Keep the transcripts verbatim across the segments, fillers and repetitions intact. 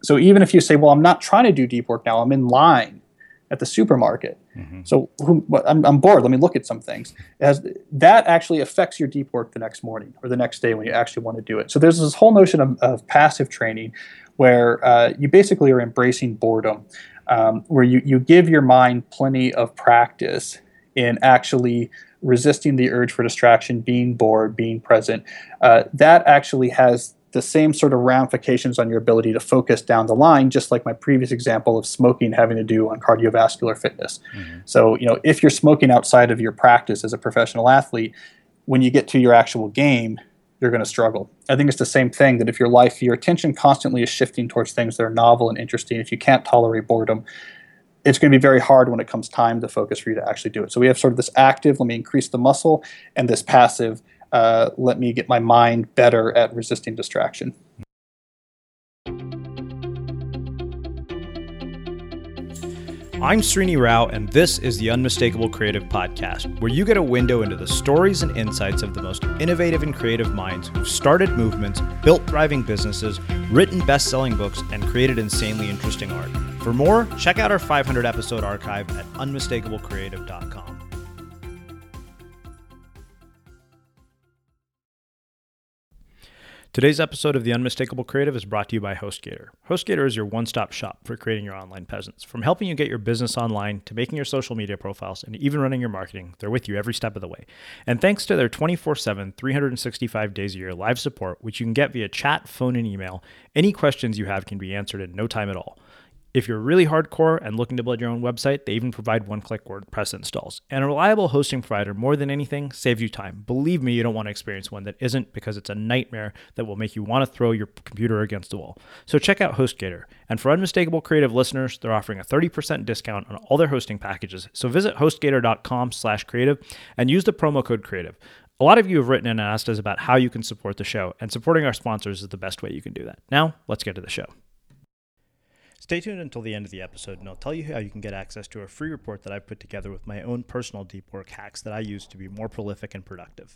So even if you say, well, I'm not trying to do deep work now, I'm in line at the supermarket. Mm-hmm. So who, I'm, I'm bored. Let me look at some things. It has, that actually affects your deep work the next morning or the next day when you actually want to do it. So there's this whole notion of, of passive training where uh, you basically are embracing boredom, um, where you, you give your mind plenty of practice in actually resisting the urge for distraction, being bored, being present. Uh, that actually has the same sort of ramifications on your ability to focus down the line, just like my previous example of smoking having to do on cardiovascular fitness. Mm-hmm. So, you know, if you're smoking outside of your practice as a professional athlete, when you get to your actual game, you're going to struggle. I think it's the same thing that if your life, your attention constantly is shifting towards things that are novel and interesting, if you can't tolerate boredom, it's going to be very hard when it comes time to focus for you to actually do it. So we have sort of this active, let me increase the muscle, and this passive, Uh, let me get my mind better at resisting distraction. I'm Srini Rao, and this is the Unmistakable Creative Podcast, where you get a window into the stories and insights of the most innovative and creative minds who've started movements, built thriving businesses, written best-selling books, and created insanely interesting art. For more, check out our five hundred episode archive at unmistakable creative dot com. Today's episode of The Unmistakable Creative is brought to you by HostGator. HostGator is your one-stop shop for creating your online presence. From helping you get your business online to making your social media profiles and even running your marketing, they're with you every step of the way. And thanks to their twenty-four seven, three hundred sixty-five days a year live support, which you can get via chat, phone, and email, any questions you have can be answered in no time at all. If you're really hardcore and looking to build your own website, they even provide one-click WordPress installs. And a reliable hosting provider, more than anything, saves you time. Believe me, you don't want to experience one that isn't, because it's a nightmare that will make you want to throw your computer against the wall. So check out HostGator. And for Unmistakable Creative listeners, they're offering a thirty percent discount on all their hosting packages. So visit hostgator.com slash creative and use the promo code creative. A lot of you have written in and asked us about how you can support the show, and supporting our sponsors is the best way you can do that. Now, let's get to the show. Stay tuned until the end of the episode, and I'll tell you how you can get access to a free report that I've put together with my own personal deep work hacks that I use to be more prolific and productive.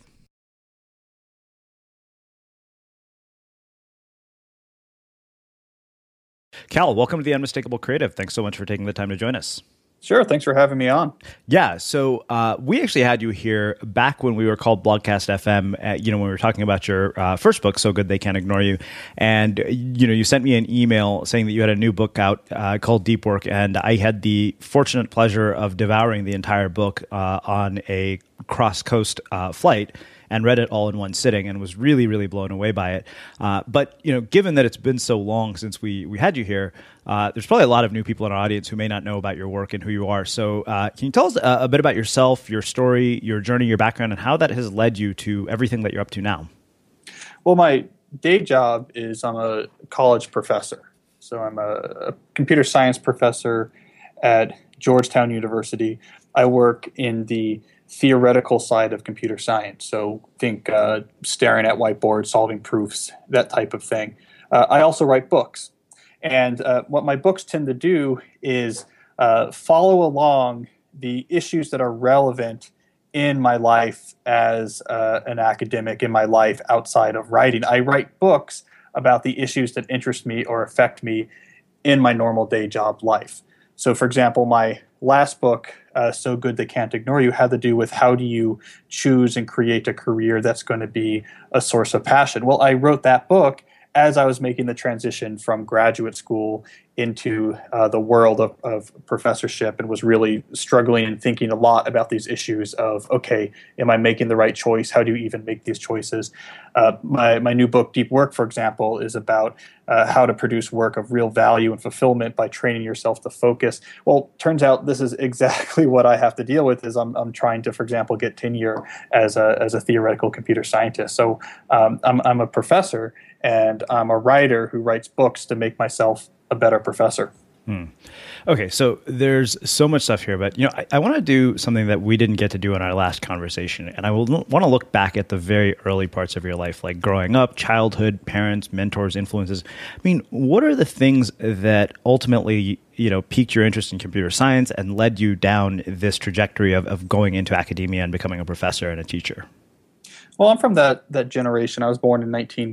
Cal, welcome to the Unmistakable Creative. Thanks so much for taking the time to join us. Sure. Thanks for having me on. Yeah. So uh, we actually had you here back when we were called Blogcast F M, uh, you know, when we were talking about your uh, first book, So Good They Can't Ignore You. And, you know, you sent me an email saying that you had a new book out uh, called Deep Work. And I had the fortunate pleasure of devouring the entire book uh, on a cross-coast uh, flight, and read it all in one sitting and was really, really blown away by it. Uh, but, you know, given that it's been so long since we, we had you here, uh, there's probably a lot of new people in our audience who may not know about your work and who you are. So uh, can you tell us a, a bit about yourself, your story, your journey, your background, and how that has led you to everything that you're up to now? Well, my day job is I'm a college professor. So I'm a, a computer science professor at Georgetown University. I work in the theoretical side of computer science. So think uh, staring at whiteboards, solving proofs, that type of thing. Uh, I also write books. And uh, what my books tend to do is uh, follow along the issues that are relevant in my life as uh, an academic, in my life outside of writing. I write books about the issues that interest me or affect me in my normal day job life. So, for example, my last book, uh, So Good They Can't Ignore You, had to do with how do you choose and create a career that's going to be a source of passion. Well, I wrote that book as I was making the transition from graduate school into uh, the world of, of professorship, and was really struggling and thinking a lot about these issues of, okay, am I making the right choice? How do you even make these choices? Uh, my, my new book, Deep Work, for example, is about uh, how to produce work of real value and fulfillment by training yourself to focus. Well, turns out this is exactly what I have to deal with. Is I'm, I'm trying to, for example, get tenure as a as a theoretical computer scientist. So um, I'm I'm a professor, and I'm a writer who writes books to make myself a better professor. Hmm. Okay, so there's so much stuff here, but you know, I, I want to do something that we didn't get to do in our last conversation, and I will l- want to look back at the very early parts of your life, like growing up, childhood, parents, mentors, influences. I mean, what are the things that ultimately, you know, piqued your interest in computer science and led you down this trajectory of, of going into academia and becoming a professor and a teacher? Well, I'm from that that generation. I was born in nineteen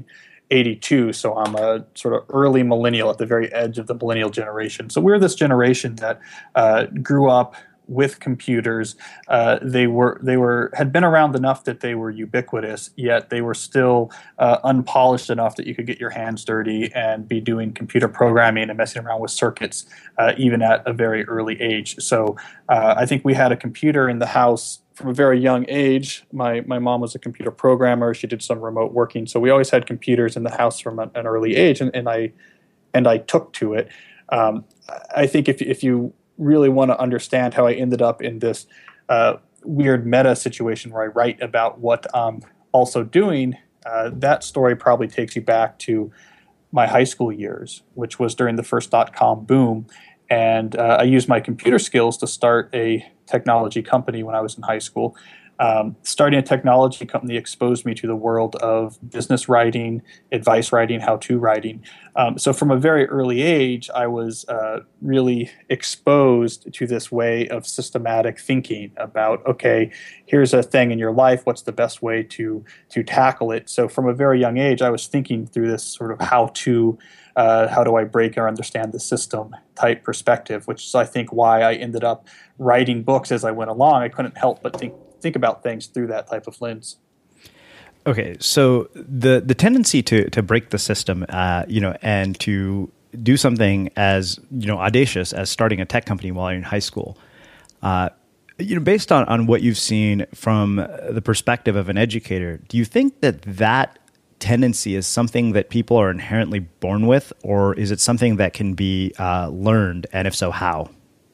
eighty-two, so I'm a sort of early millennial at the very edge of the millennial generation. So we're this generation that uh, grew up with computers. Uh, they were they were had been around enough that they were ubiquitous, yet they were still uh, unpolished enough that you could get your hands dirty and be doing computer programming and messing around with circuits uh, even at a very early age. So uh, I think we had a computer in the house from a very young age. My my mom was a computer programmer. She did some remote working, so we always had computers in the house from an, an early age, and, and I and I took to it. Um, I think if if you really want to understand how I ended up in this uh, weird meta situation where I write about what I'm also doing, uh, that story probably takes you back to my high school years, which was during the first dot-com boom. And uh, I used my computer skills to start a technology company when I was in high school. Um, starting a technology company exposed me to the world of business writing, advice writing, how-to writing. Um, so from a very early age, I was uh, really exposed to this way of systematic thinking about, okay, here's a thing in your life. What's the best way to to tackle it? So from a very young age, I was thinking through this sort of how-to, uh, how do I break or understand the system type perspective, which is, I think, why I ended up writing books as I went along. I couldn't help but think think about things through that type of lens. Okay, so the the tendency to to break the system, uh, you know, and to do something as, you know, audacious as starting a tech company while you're in high school, uh, you know, based on, on what you've seen from the perspective of an educator, do you think that that tendency is something that people are inherently born with, or is it something that can be uh, learned, and if so, how?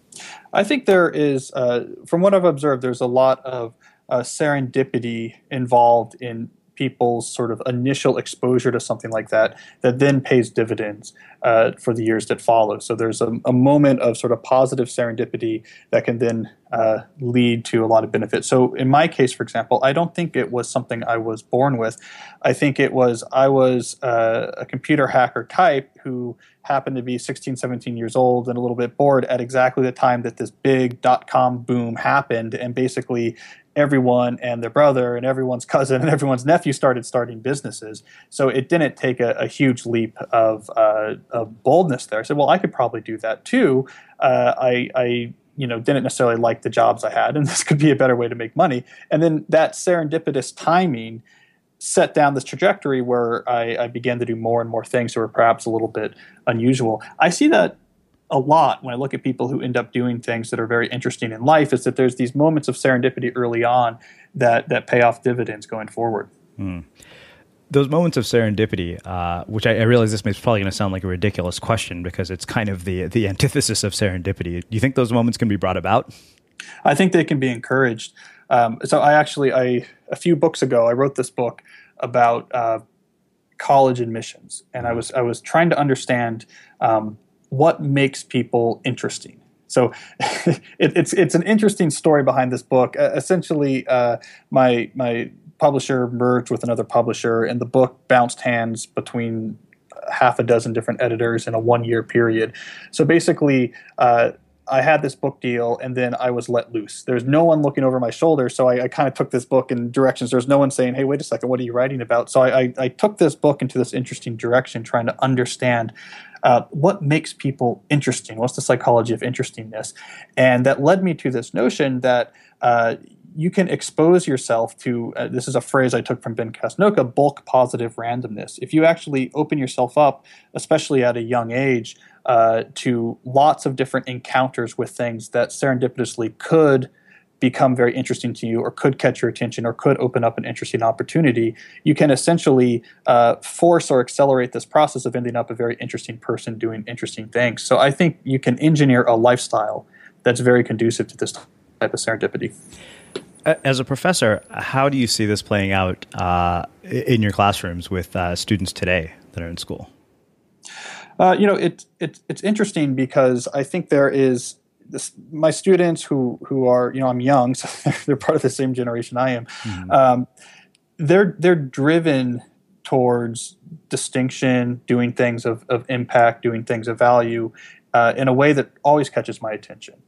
I think there is, uh, from what I've observed, there's a lot of uh, serendipity involved in people's sort of initial exposure to something like that, that then pays dividends uh, for the years that follow. So there's a, a moment of sort of positive serendipity that can then uh, lead to a lot of benefit. So in my case, for example, I don't think it was something I was born with. I think it was, I was uh, a computer hacker type who happened to be sixteen, seventeen years old and a little bit bored at exactly the time that this big dot-com boom happened, and basically everyone and their brother and everyone's cousin and everyone's nephew started starting businesses. So it didn't take a, a huge leap of, uh, of boldness there. I said, well, I could probably do that too. Uh, I, I you know, didn't necessarily like the jobs I had, and this could be a better way to make money. And then that serendipitous timing set down this trajectory where I, I began to do more and more things that were perhaps a little bit unusual. I see that a lot when I look at people who end up doing things that are very interesting in life, is that there's these moments of serendipity early on that that pay off dividends going forward. Mm. Those moments of serendipity, uh, which I, I realize this is probably going to sound like a ridiculous question because it's kind of the the antithesis of serendipity. Do you think those moments can be brought about? I think they can be encouraged. Um, so I actually, I a few books ago, I wrote this book about uh, college admissions, and I was I was trying to understand um, what makes people interesting. So it, it's it's an interesting story behind this book. Uh, essentially, uh, my my publisher merged with another publisher, and the book bounced hands between half a dozen different editors in a one-year period. So basically, uh, I had this book deal, and then I was let loose. There's no one looking over my shoulder, so I, I kind of took this book in directions. There's no one saying, hey, wait a second, what are you writing about? So I, I, I took this book into this interesting direction, trying to understand uh, what makes people interesting. What's the psychology of interestingness? And that led me to this notion that uh, you can expose yourself to, uh, this is a phrase I took from Ben Casnocha, bulk positive randomness. If you actually open yourself up, especially at a young age, uh, to lots of different encounters with things that serendipitously could become very interesting to you, or could catch your attention, or could open up an interesting opportunity, you can essentially uh, force or accelerate this process of ending up a very interesting person doing interesting things. So I think you can engineer a lifestyle that's very conducive to this type of serendipity. As a professor, how do you see this playing out uh, in your classrooms with uh, students today that are in school? Uh, you know, it, it, it's interesting because I think there is this, my students who who are, you know, I'm young, so they're part of the same generation I am. Mm-hmm. Um, they're they're driven towards distinction, doing things of, of impact, doing things of value uh, in a way that always catches my attention.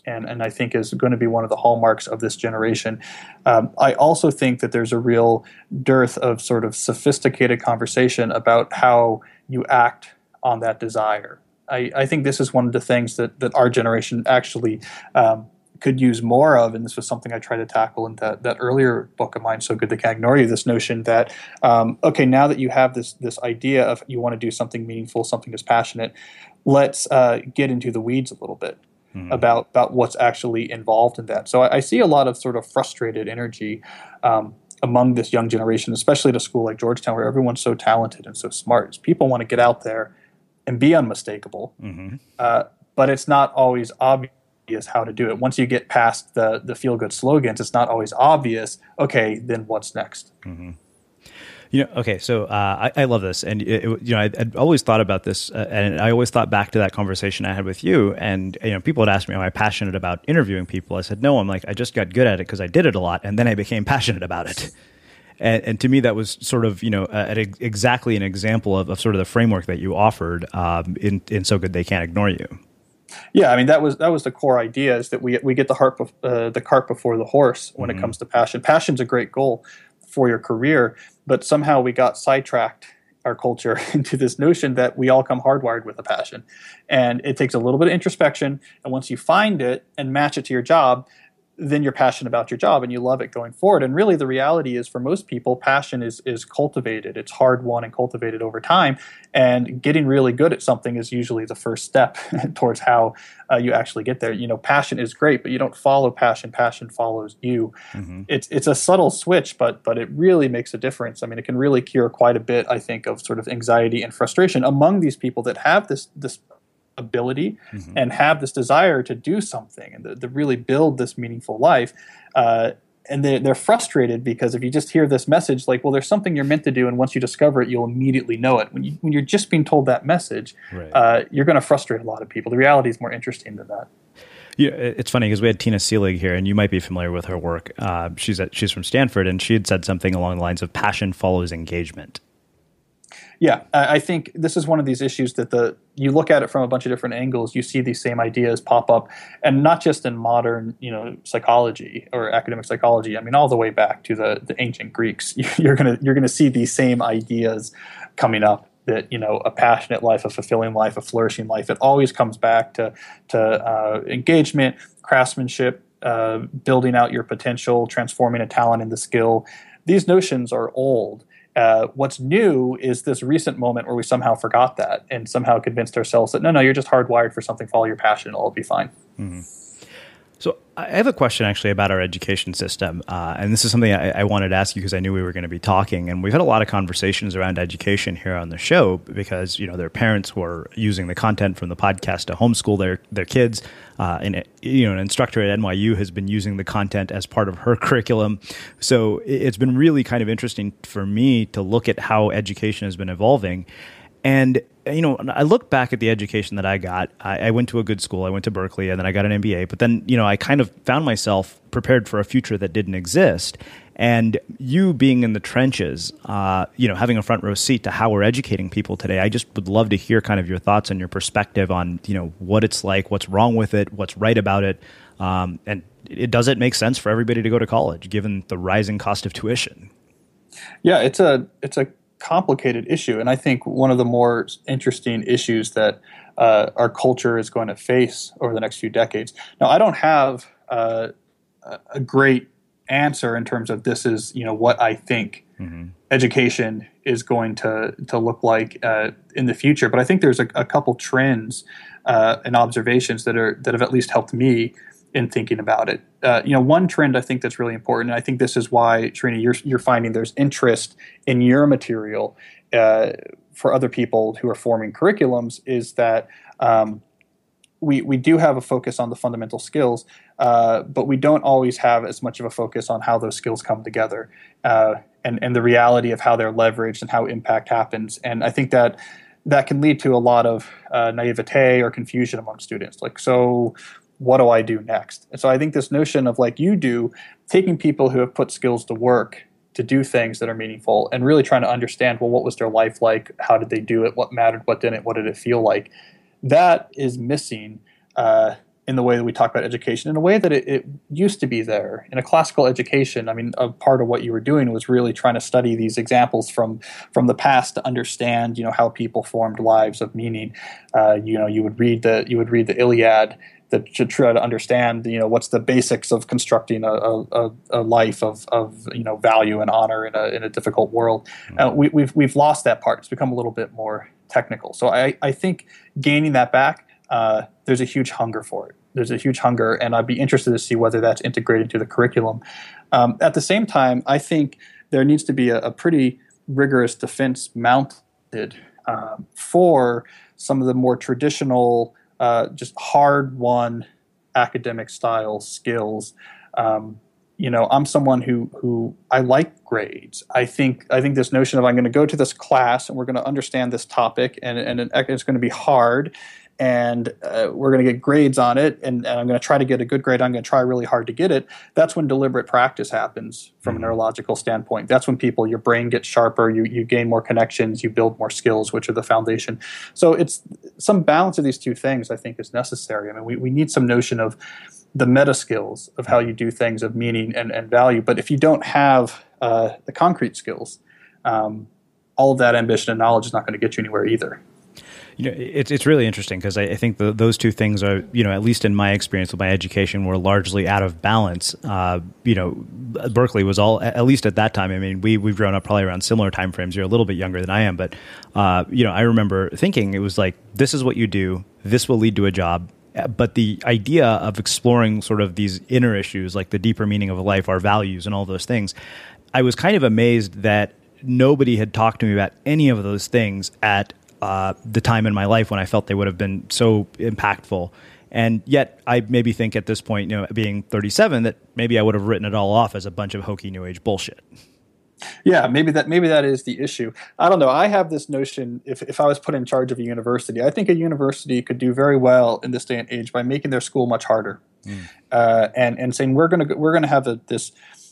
and, and I think is going to be one of the hallmarks of this generation. Um, I also think that there's a real dearth of sort of sophisticated conversation about how you act on that desire. I, I think this is one of the things that, that our generation actually um, could use more of, and this was something I tried to tackle in that, that earlier book of mine, So Good They Can't Ignore You, this notion that, um, okay, now that you have this this idea of you want to do something meaningful, something that's passionate, let's uh, get into the weeds a little bit mm-hmm. about, about what's actually involved in that. So I, I see a lot of sort of frustrated energy um, among this young generation, especially at a school like Georgetown where everyone's so talented and so smart. People want to get out there and be unmistakable, mm-hmm. uh, but it's not always obvious how to do it. Once you get past the the feel good slogans, it's not always obvious. Okay, then what's next? Mm-hmm. You know, okay, so uh, I, I love this, and it, it, you know, I, I'd always thought about this, uh, and I always thought back to that conversation I had with you. And you know, people had asked me, "Am I passionate about interviewing people?" I said, "No." I'm like, I just got good at it because I did it a lot, and then I became passionate about it. And, and to me, that was sort of, you know, uh, at ex- exactly an example of, of sort of the framework that you offered um, in in So Good They Can't Ignore You. Yeah, I mean that was that was the core idea, is that we we get the heart bef- uh, the cart before the horse when mm-hmm. it comes to passion. Passion's a great goal for your career, but somehow we got sidetracked, our culture, into this notion that we all come hardwired with a passion, and it takes a little bit of introspection. And once you find it and match it to your job, then you're passionate about your job and you love it going forward. And really the reality is, for most people, passion is is cultivated. It's hard won and cultivated over time. And getting really good at something is usually the first step towards how uh, you actually get there. You know, passion is great, but you don't follow passion. Passion follows you. Mm-hmm. It's it's a subtle switch, but but it really makes a difference. I mean, it can really cure quite a bit, I think, of sort of anxiety and frustration among these people that have this this ability mm-hmm. and have this desire to do something and to, to really build this meaningful life. Uh, and they, they're frustrated because if you just hear this message, like, well, there's something you're meant to do, and once you discover it, you'll immediately know it. When, you, when you're just being told that message, right. uh, you're going to frustrate a lot of people. The reality is more interesting than that. Yeah, it's funny because we had Tina Seelig here, and you might be familiar with her work. Uh, she's at, she's from Stanford, and she had said something along the lines of passion follows engagement. Yeah, I think this is one of these issues that the you look at it from a bunch of different angles. You see these same ideas pop up, and not just in modern, you know, psychology or academic psychology. I mean, all the way back to the, the ancient Greeks. You're gonna you're gonna see these same ideas coming up. That, you know, a passionate life, a fulfilling life, a flourishing life. It always comes back to to uh, engagement, craftsmanship, uh, building out your potential, transforming a talent into skill. These notions are old. Uh, what's new is this recent moment where we somehow forgot that and somehow convinced ourselves that, no, no, you're just hardwired for something, follow your passion, it'll all be fine. Mm-hmm. So I have a question actually about our education system, uh, and this is something I, I wanted to ask you because I knew we were going to be talking, and we've had a lot of conversations around education here on the show because, you know, their parents were using the content from the podcast to homeschool their their kids, uh, and you know, an instructor at N Y U has been using the content as part of her curriculum. So it's been really kind of interesting for me to look at how education has been evolving. And, you know, I look back at the education that I got. I, I went to a good school. I went to Berkeley, and then I got an M B A. But then, you know, I kind of found myself prepared for a future that didn't exist. And you being in the trenches, uh, you know, having a front row seat to how we're educating people today, I just would love to hear kind of your thoughts and your perspective on, you know, what it's like, what's wrong with it, what's right about it. Um, and it, does it make sense for everybody to go to college, given the rising cost of tuition? Yeah, it's a it's a complicated issue, and I think one of the more interesting issues that uh, our culture is going to face over the next few decades. Now, I don't have uh, a great answer in terms of this is, you know, what I think mm-hmm. education is going to to look like uh, in the future, but I think there's a, a couple trends uh, and observations that are that have at least helped me in thinking about it. Uh, you know, one trend I think that's really important, and I think this is why, Trina, you're, you're finding there's interest in your material uh, for other people who are forming curriculums, is that um, we we do have a focus on the fundamental skills, uh, but we don't always have as much of a focus on how those skills come together uh, and, and the reality of how they're leveraged and how impact happens. And I think that that can lead to a lot of uh, naivete or confusion among students. Like, so what do I do next? And so I think this notion of, like you do, taking people who have put skills to work to do things that are meaningful and really trying to understand, well, what was their life like? How did they do it? What mattered? What didn't? What did it feel like? That is missing uh, in the way that we talk about education, in a way that it, it used to be there. In a classical education, I mean, a part of what you were doing was really trying to study these examples from from the past to understand, you know, how people formed lives of meaning. Uh, you know, you would read the you would read the Iliad that to try to understand, you know, what's the basics of constructing a, a, a life of, of, you know, value and honor in a in a difficult world. Uh, we, we've we've lost that part. It's become a little bit more technical. So I, I think gaining that back, uh, there's a huge hunger for it. There's a huge hunger, and I'd be interested to see whether that's integrated into the curriculum. Um, at the same time, I think there needs to be a, a pretty rigorous defense mounted um, for some of the more traditional, uh, just hard-won academic style skills. Um, you know, I'm someone who who I like grades. I think I think this notion of I'm going to go to this class and we're going to understand this topic, and and it's going to be hard, and uh, we're going to get grades on it, and, and I'm going to try to get a good grade. I'm going to try really hard to get it. That's when deliberate practice happens from mm-hmm. a neurological standpoint. That's when people, your brain gets sharper, you you gain more connections, you build more skills, which are the foundation. So it's some balance of these two things I think is necessary. I mean, we, we need some notion of the meta skills of how you do things of meaning and, and value. But if you don't have uh, the concrete skills, um, all of that ambition and knowledge is not going to get you anywhere either. You know, it's it's really interesting because I, I think the, those two things are, you know, at least in my experience with my education, were largely out of balance. Uh, you know, Berkeley was all, at least at that time. I mean, we we've grown up probably around similar timeframes. You're a little bit younger than I am, but uh, you know, I remember thinking it was like, this is what you do. This will lead to a job. But the idea of exploring sort of these inner issues, like the deeper meaning of life, our values, and all those things, I was kind of amazed that nobody had talked to me about any of those things at uh, the time in my life when I felt they would have been so impactful. And yet I maybe think at this point, you know, being thirty-seven, that maybe I would have written it all off as a bunch of hokey new age bullshit. Yeah, maybe that maybe that is the issue. I don't know. I have this notion, if, if I was put in charge of a university, I think a university could do very well in this day and age by making their school much harder, mm. uh, and and saying we're gonna we're gonna have a, this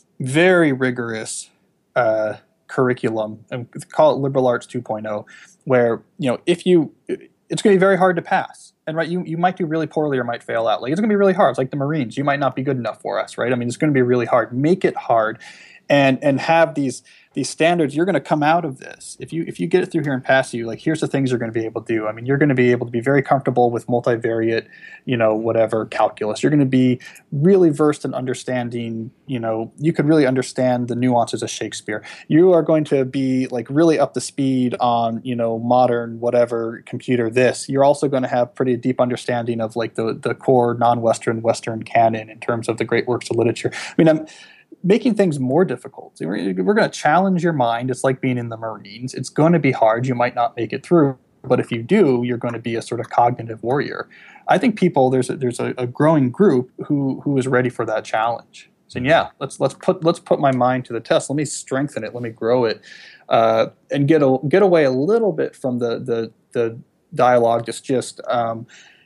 very rigorous uh, curriculum, and call it liberal arts two point oh, where, you know, if you it's going to be very hard to pass. And right, you, you might do really poorly or might fail out. Like, it's going to be really hard. It's like the Marines. You might not be good enough for us, right? I mean, it's going to be really hard. Make it hard. And and have these these standards. You're going to come out of this. If you if you get it through here and pass you, like, here's the things you're going to be able to do. I mean, you're going to be able to be very comfortable with multivariate, you know, whatever calculus. You're going to be really versed in understanding, you know, you could really understand the nuances of Shakespeare. You are going to be like really up to speed on, you know, modern whatever computer this. You're also going to have pretty deep understanding of like the the core non-Western Western canon in terms of the great works of literature. I mean, I'm making things more difficult. We're, we're going to challenge your mind. It's like being in the Marines. It's going to be hard. You might not make it through, but if you do, you're going to be a sort of cognitive warrior. I think people there's a, there's a, a growing group who who is ready for that challenge. Saying, yeah, let's let's put let's put my mind to the test. Let me strengthen it. Let me grow it, uh, and get a, get away a little bit from the the the dialogue. Just just um,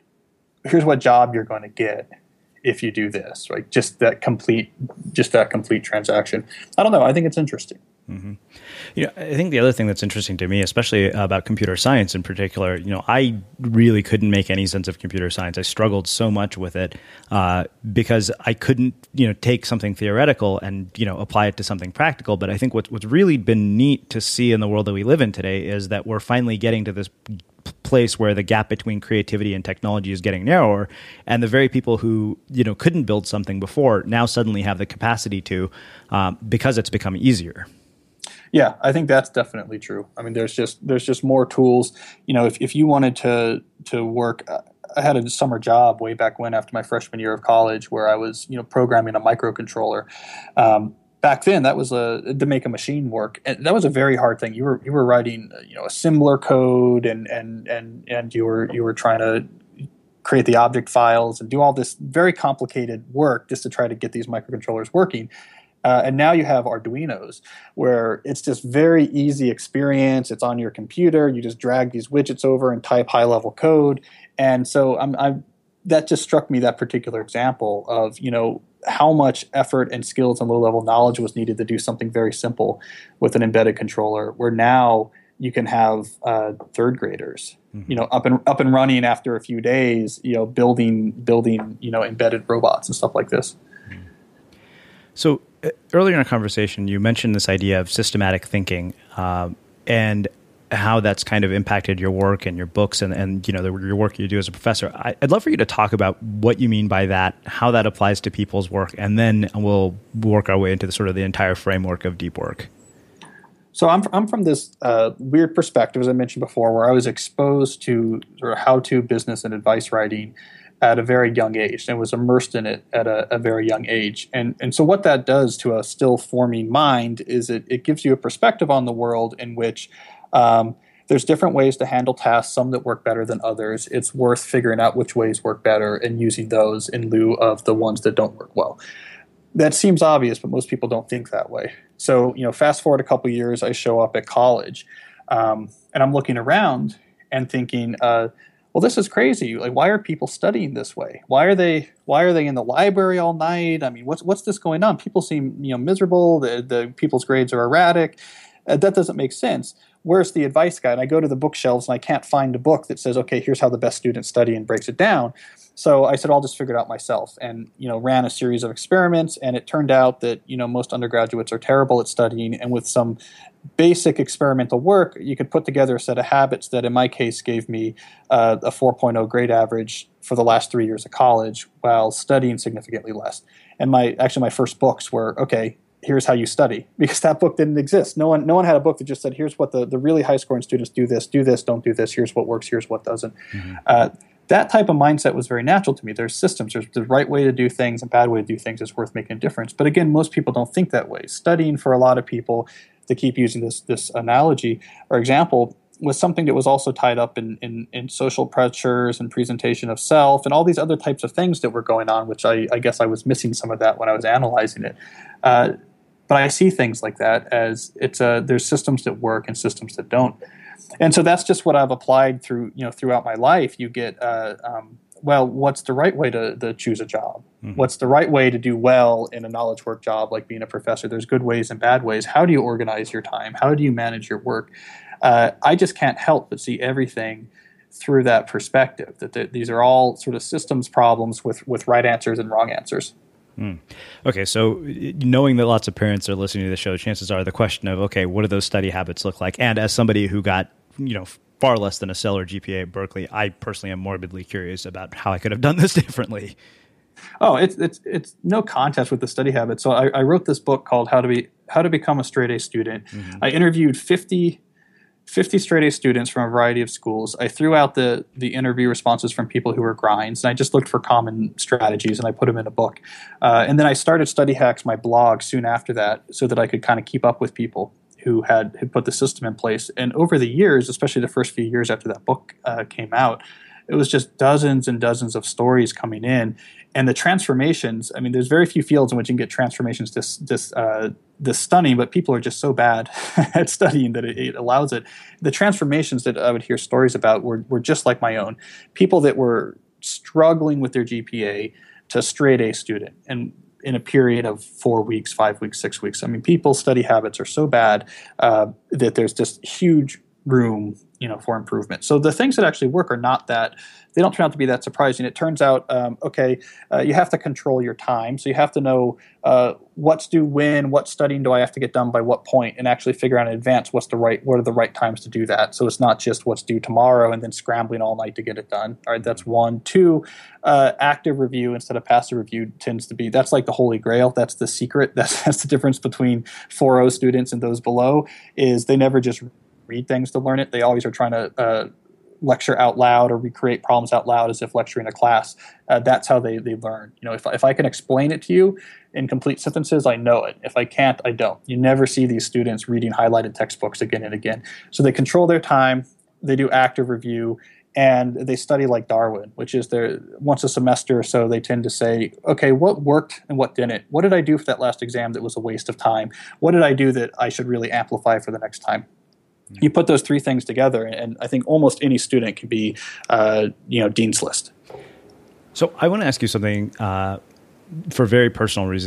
here's what job you're going to get if you do this, right? Just that complete, just that complete transaction. I don't know. I think it's interesting. Mm-hmm. You know, I think the other thing that's interesting to me, especially about computer science in particular, you know, I really couldn't make any sense of computer science. I struggled so much with it uh, because I couldn't, you know, take something theoretical and, you know, apply it to something practical. But I think what's what's really been neat to see in the world that we live in today is that we're finally getting to this place where the gap between creativity and technology is getting narrower, and the very people who, you know, couldn't build something before now suddenly have the capacity to, um, because it's become easier. Yeah, I think that's definitely true. I mean, there's just there's just more tools. You know, if, if you wanted to to work, I had a summer job way back when after my freshman year of college where I was, you know, programming a microcontroller. Um, Back then, that was a to make a machine work, and that was a very hard thing. You were you were writing, you know, assembler code, and and and and you were you were trying to create the object files and do all this very complicated work just to try to get these microcontrollers working. Uh, and now you have Arduinos, where it's just very easy experience. It's on your computer. You just drag these widgets over and type high level code. And so I'm, I'm that just struck me, that particular example of, you know, how much effort and skills and low-level knowledge was needed to do something very simple with an embedded controller, where now you can have uh, third graders, mm-hmm. you know, up and up and running after a few days, you know, building building you know embedded robots and stuff like this. Mm-hmm. So uh, earlier in our conversation, you mentioned this idea of systematic thinking uh, and how that's kind of impacted your work and your books and, and you know the, your work you do as a professor. I, I'd love for you to talk about what you mean by that, how that applies to people's work, and then we'll work our way into the sort of the entire framework of deep work. So I'm I'm from this uh, weird perspective, as I mentioned before, where I was exposed to sort of how-to business and advice writing at a very young age and was immersed in it at a, a very young age. And and so what that does to a still forming mind is it, it gives you a perspective on the world in which Um, there's different ways to handle tasks, some that work better than others. It's worth figuring out which ways work better and using those in lieu of the ones that don't work well. That seems obvious, but most people don't think that way. So, you know, fast forward a couple years, I show up at college, um, and I'm looking around and thinking, uh, well, this is crazy. Like, why are people studying this way? Why are they why are they in the library all night? I mean, what's what's this going on? People seem, you know, miserable. The the people's grades are erratic. Uh, that doesn't make sense. Where's the advice guide? I go to the bookshelves and I can't find a book that says, okay, here's how the best students study and breaks it down. So I said, I'll just figure it out myself, and, you know, ran a series of experiments, and it turned out that, you know, most undergraduates are terrible at studying, and with some basic experimental work, you could put together a set of habits that in my case gave me uh, a four point oh grade average for the last three years of college while studying significantly less. And my actually my first books were, okay, here's how you study, because that book didn't exist. No one no one had a book that just said, here's what the, the really high scoring students do this, do this, don't do this, here's what works, here's what doesn't. Mm-hmm. Uh, that type of mindset was very natural to me. There's systems, there's the right way to do things and bad way to do things is worth making a difference. But again, most people don't think that way. Studying for a lot of people, to keep using this this analogy or example, was something that was also tied up in, in, in social pressures and presentation of self and all these other types of things that were going on, which I, I guess I was missing some of that when I was analyzing it. Uh, But I see things like that as it's a, there's systems that work and systems that don't. And so that's just what I've applied through, you know, throughout my life. You get, uh, um, well, what's the right way to, to choose a job? Mm-hmm. What's the right way to do well in a knowledge work job like being a professor? There's good ways and bad ways. How do you organize your time? How do you manage your work? Uh, I just can't help but see everything through that perspective, that th- these are all sort of systems problems with, with right answers and wrong answers. Mm. Okay, so knowing that lots of parents are listening to the show, chances are the question of, okay, what do those study habits look like? And as somebody who got, you know, far less than a stellar G P A at Berkeley, I personally am morbidly curious about how I could have done this differently. Oh, it's it's it's no contest with the study habits. So I, I wrote this book called How to Be How to Become a Straight A Student. Mm-hmm. I interviewed fifty straight A students from a variety of schools. I threw out the the interview responses from people who were grinds, and I just looked for common strategies, and I put them in a book. Uh, and then I started Study Hacks, my blog, soon after that, so that I could kind of keep up with people who had, had put the system in place. And over the years, especially the first few years after that book uh, came out, it was just dozens and dozens of stories coming in. And the transformations, I mean, there's very few fields in which you can get transformations this this uh, this stunning, but people are just so bad at studying that it, it allows it. The transformations that I would hear stories about were, were just like my own. People that were struggling with their G P A to straight A student, and in a period of four weeks, five weeks, six weeks. I mean, people's study habits are so bad uh, that there's just huge room, you know, for improvement. So the things that actually work are not that, they don't turn out to be that surprising. It turns out, um, okay, uh, you have to control your time. So you have to know uh, what's due when, what studying do I have to get done by what point, and actually figure out in advance what's the right, what are the right times to do that. So it's not just what's due tomorrow and then scrambling all night to get it done. All right, that's one. Two, uh, active review instead of passive review tends to be, that's like the holy grail. That's the secret. That's, that's the difference between four oh students and those below, is they never just read things to learn it. They always are trying to uh, lecture out loud or recreate problems out loud as if lecturing a class. Uh, that's how they, they learn. You know, if, if I can explain it to you in complete sentences, I know it. If I can't, I don't. You never see these students reading highlighted textbooks again and again. So they control their time, they do active review, and they study like Darwin, which is their once a semester or so, they tend to say, okay, what worked and what didn't? What did I do for that last exam that was a waste of time? What did I do that I should really amplify for the next time? You put those three things together, and I think almost any student can be, uh, you know, Dean's List. So I want to ask you something uh, for very personal reasons.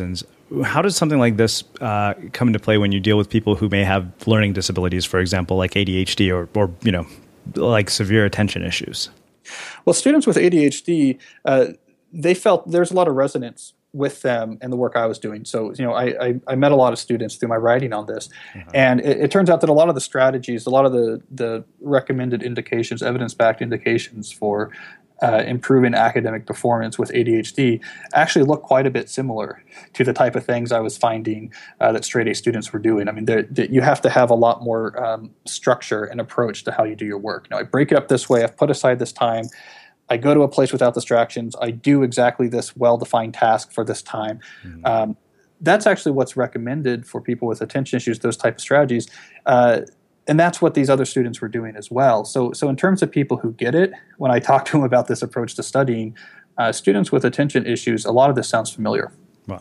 how does something like this uh, come into play when you deal with people who may have learning disabilities, for example, like A D H D or, or you know, like severe attention issues? Well, students with A D H D, uh, they felt there's a lot of resonance with them and the work I was doing. So, you know, I, I, I met a lot of students through my writing on this. Uh-huh. And it, it turns out that a lot of the strategies, a lot of the, the recommended indications, evidence-backed indications for uh, improving academic performance with A D H D actually look quite a bit similar to the type of things I was finding uh, that straight A students were doing. I mean, you have to have a lot more um, structure and approach to how you do your work. Now, I break it up this way. I've put aside this time. I go to a place without distractions. I do exactly this well-defined task for this time. Mm-hmm. Um, that's actually what's recommended for people with attention issues, those type of strategies. Uh, and that's what these other students were doing as well. So, so in terms of people who get it, when I talk to them about this approach to studying, uh, students with attention issues, a lot of this sounds familiar. Wow.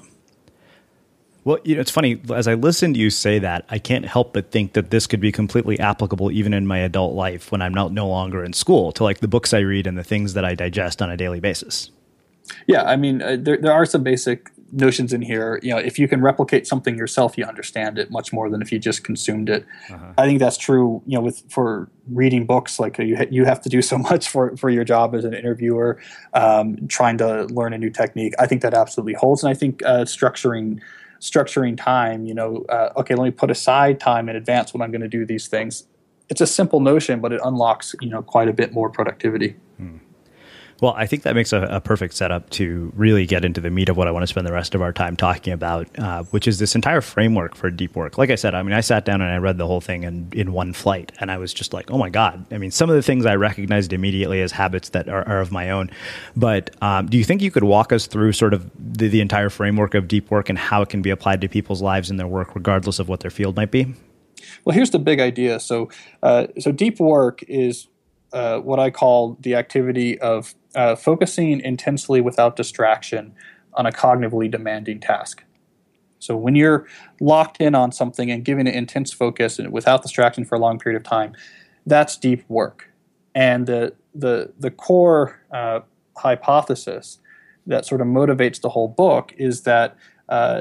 Well, you know, it's funny, as I listen to you say that, I can't help but think that this could be completely applicable even in my adult life when I'm not no longer in school, to like the books I read and the things that I digest on a daily basis. Yeah, I mean, uh, there there are some basic notions in here. You know, if you can replicate something yourself, you understand it much more than if you just consumed it. Uh-huh. I think that's true. You know, with for reading books, like you ha- you have to do so much for for your job as an interviewer, um, trying to learn a new technique. I think that absolutely holds, and I think uh, structuring. structuring time, you know, uh, okay, let me put aside time in advance when I'm going to do these things. It's a simple notion, but it unlocks, you know, quite a bit more productivity. Hmm. Well, I think that makes a, a perfect setup to really get into the meat of what I want to spend the rest of our time talking about, uh, which is this entire framework for deep work. Like I said, I mean, I sat down and I read the whole thing in, in one flight, and I was just like, oh my God. I mean, some of the things I recognized immediately as habits that are, are of my own. But um, do you think you could walk us through sort of the, the entire framework of deep work and how it can be applied to people's lives and their work, regardless of what their field might be? Well, here's the big idea. So, uh, so deep work is uh, what I call the activity of Uh, focusing intensely without distraction on a cognitively demanding task. So when you're locked in on something and giving it intense focus and without distraction for a long period of time, that's deep work. And the the the core uh, hypothesis that sort of motivates the whole book is that uh,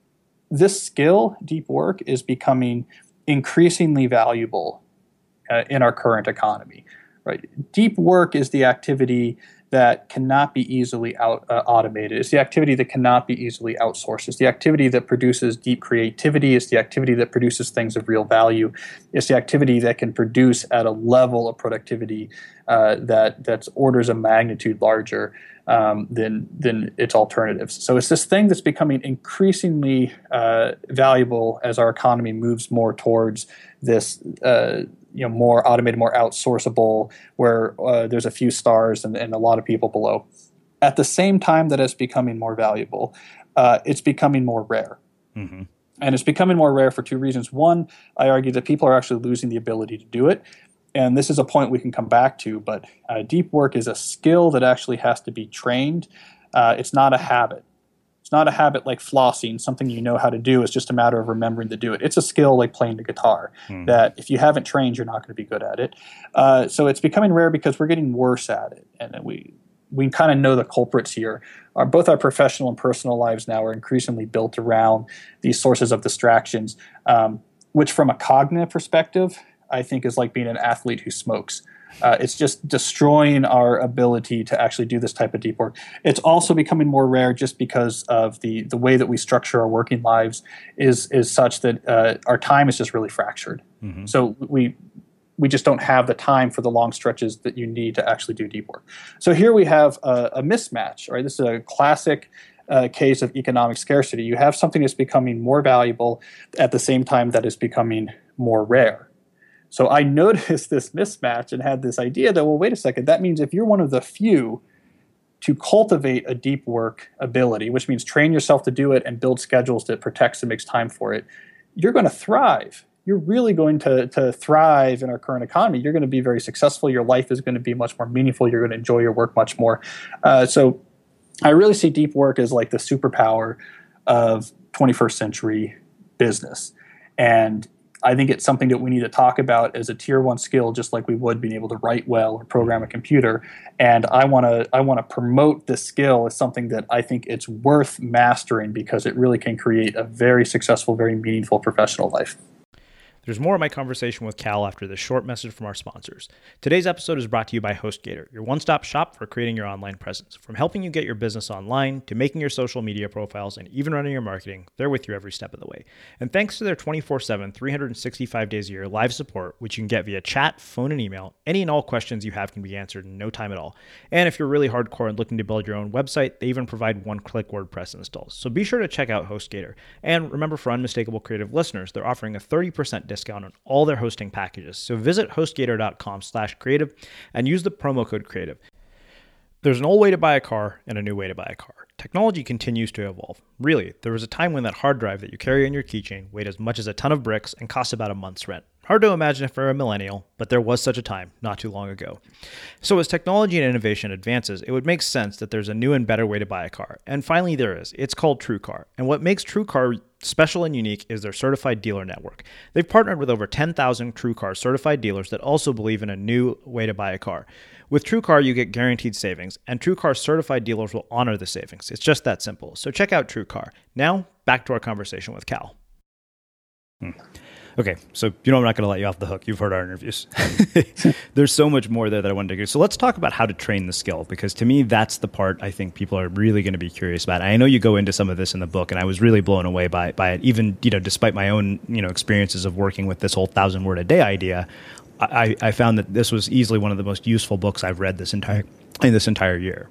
this skill, deep work, is becoming increasingly valuable uh, in our current economy. Right? Deep work is the activity that cannot be easily out uh, automated. It's the activity that cannot be easily outsourced. It's the activity that produces deep creativity. It's the activity that produces things of real value. It's the activity that can produce at a level of productivity uh, that that's orders of magnitude larger um, than than its alternatives. So it's this thing that's becoming increasingly uh, valuable as our economy moves more towards this uh, you know, more automated, more outsourceable, where uh, there's a few stars and, and a lot of people below. At the same time that it's becoming more valuable, uh, it's becoming more rare. Mm-hmm. And it's becoming more rare for two reasons. One, I argue that people are actually losing the ability to do it. And this is a point we can come back to, but uh, deep work is a skill that actually has to be trained. Uh, it's not a habit. It's not a habit like flossing, something you know how to do. It's just a matter of remembering to do it. It's a skill like playing the guitar mm. that if you haven't trained, you're not going to be good at it. Uh, so it's becoming rare because we're getting worse at it. And we we kind of know the culprits here. Our, both our professional and personal lives now are increasingly built around these sources of distractions, um, which from a cognitive perspective, I think is like being an athlete who smokes. Uh, it's just destroying our ability to actually do this type of deep work. It's also becoming more rare just because of the the way that we structure our working lives is is such that uh, our time is just really fractured. Mm-hmm. So we we just don't have the time for the long stretches that you need to actually do deep work. So here we have a, a mismatch. Right, this is a classic uh, case of economic scarcity. You have something that's becoming more valuable at the same time that is becoming more rare. So I noticed this mismatch and had this idea that, well, wait a second, that means if you're one of the few to cultivate a deep work ability, which means train yourself to do it and build schedules that protects and makes time for it, you're going to thrive. You're really going to, to thrive in our current economy. You're going to be very successful. Your life is going to be much more meaningful. You're going to enjoy your work much more. Uh, so I really see deep work as like the superpower of twenty-first century business. And I think it's something that we need to talk about as a tier one skill, just like we would being able to write well or program a computer. And I want to I want to promote this skill as something that I think it's worth mastering because it really can create a very successful, very meaningful professional life. There's more of my conversation with Cal after this short message from our sponsors. Today's episode is brought to you by HostGator, your one-stop shop for creating your online presence. From helping you get your business online to making your social media profiles and even running your marketing, they're with you every step of the way. And thanks to their twenty-four seven, three hundred sixty-five days a year live support, which you can get via chat, phone, and email, any and all questions you have can be answered in no time at all. And if you're really hardcore and looking to build your own website, they even provide one-click WordPress installs. So be sure to check out HostGator. And remember, for Unmistakable Creative listeners, they're offering a thirty percent discount on all their hosting packages. So visit hostgator.com slash creative and use the promo code creative. There's an old way to buy a car and a new way to buy a car. Technology continues to evolve. Really, there was a time when that hard drive that you carry on your keychain weighed as much as a ton of bricks and cost about a month's rent. Hard to imagine if you're a millennial, but there was such a time not too long ago. So as technology and innovation advances, it would make sense that there's a new and better way to buy a car. And finally there is. It's called TrueCar. And what makes TrueCar special and unique is their certified dealer network. They've partnered with over ten thousand TrueCar certified dealers that also believe in a new way to buy a car. With TrueCar, you get guaranteed savings, and TrueCar certified dealers will honor the savings. It's just that simple. So check out TrueCar. Now, back to our conversation with Cal. Hmm. Okay, so you know I'm not going to let you off the hook. You've heard our interviews. There's so much more there that I wanted to do. So let's talk about how to train the skill, because to me, that's the part I think people are really going to be curious about. I know you go into some of this in the book, and I was really blown away by by it. Even, you know, despite my own, you know, experiences of working with this whole thousand word a day idea, I, I found that this was easily one of the most useful books I've read this entire in this entire year.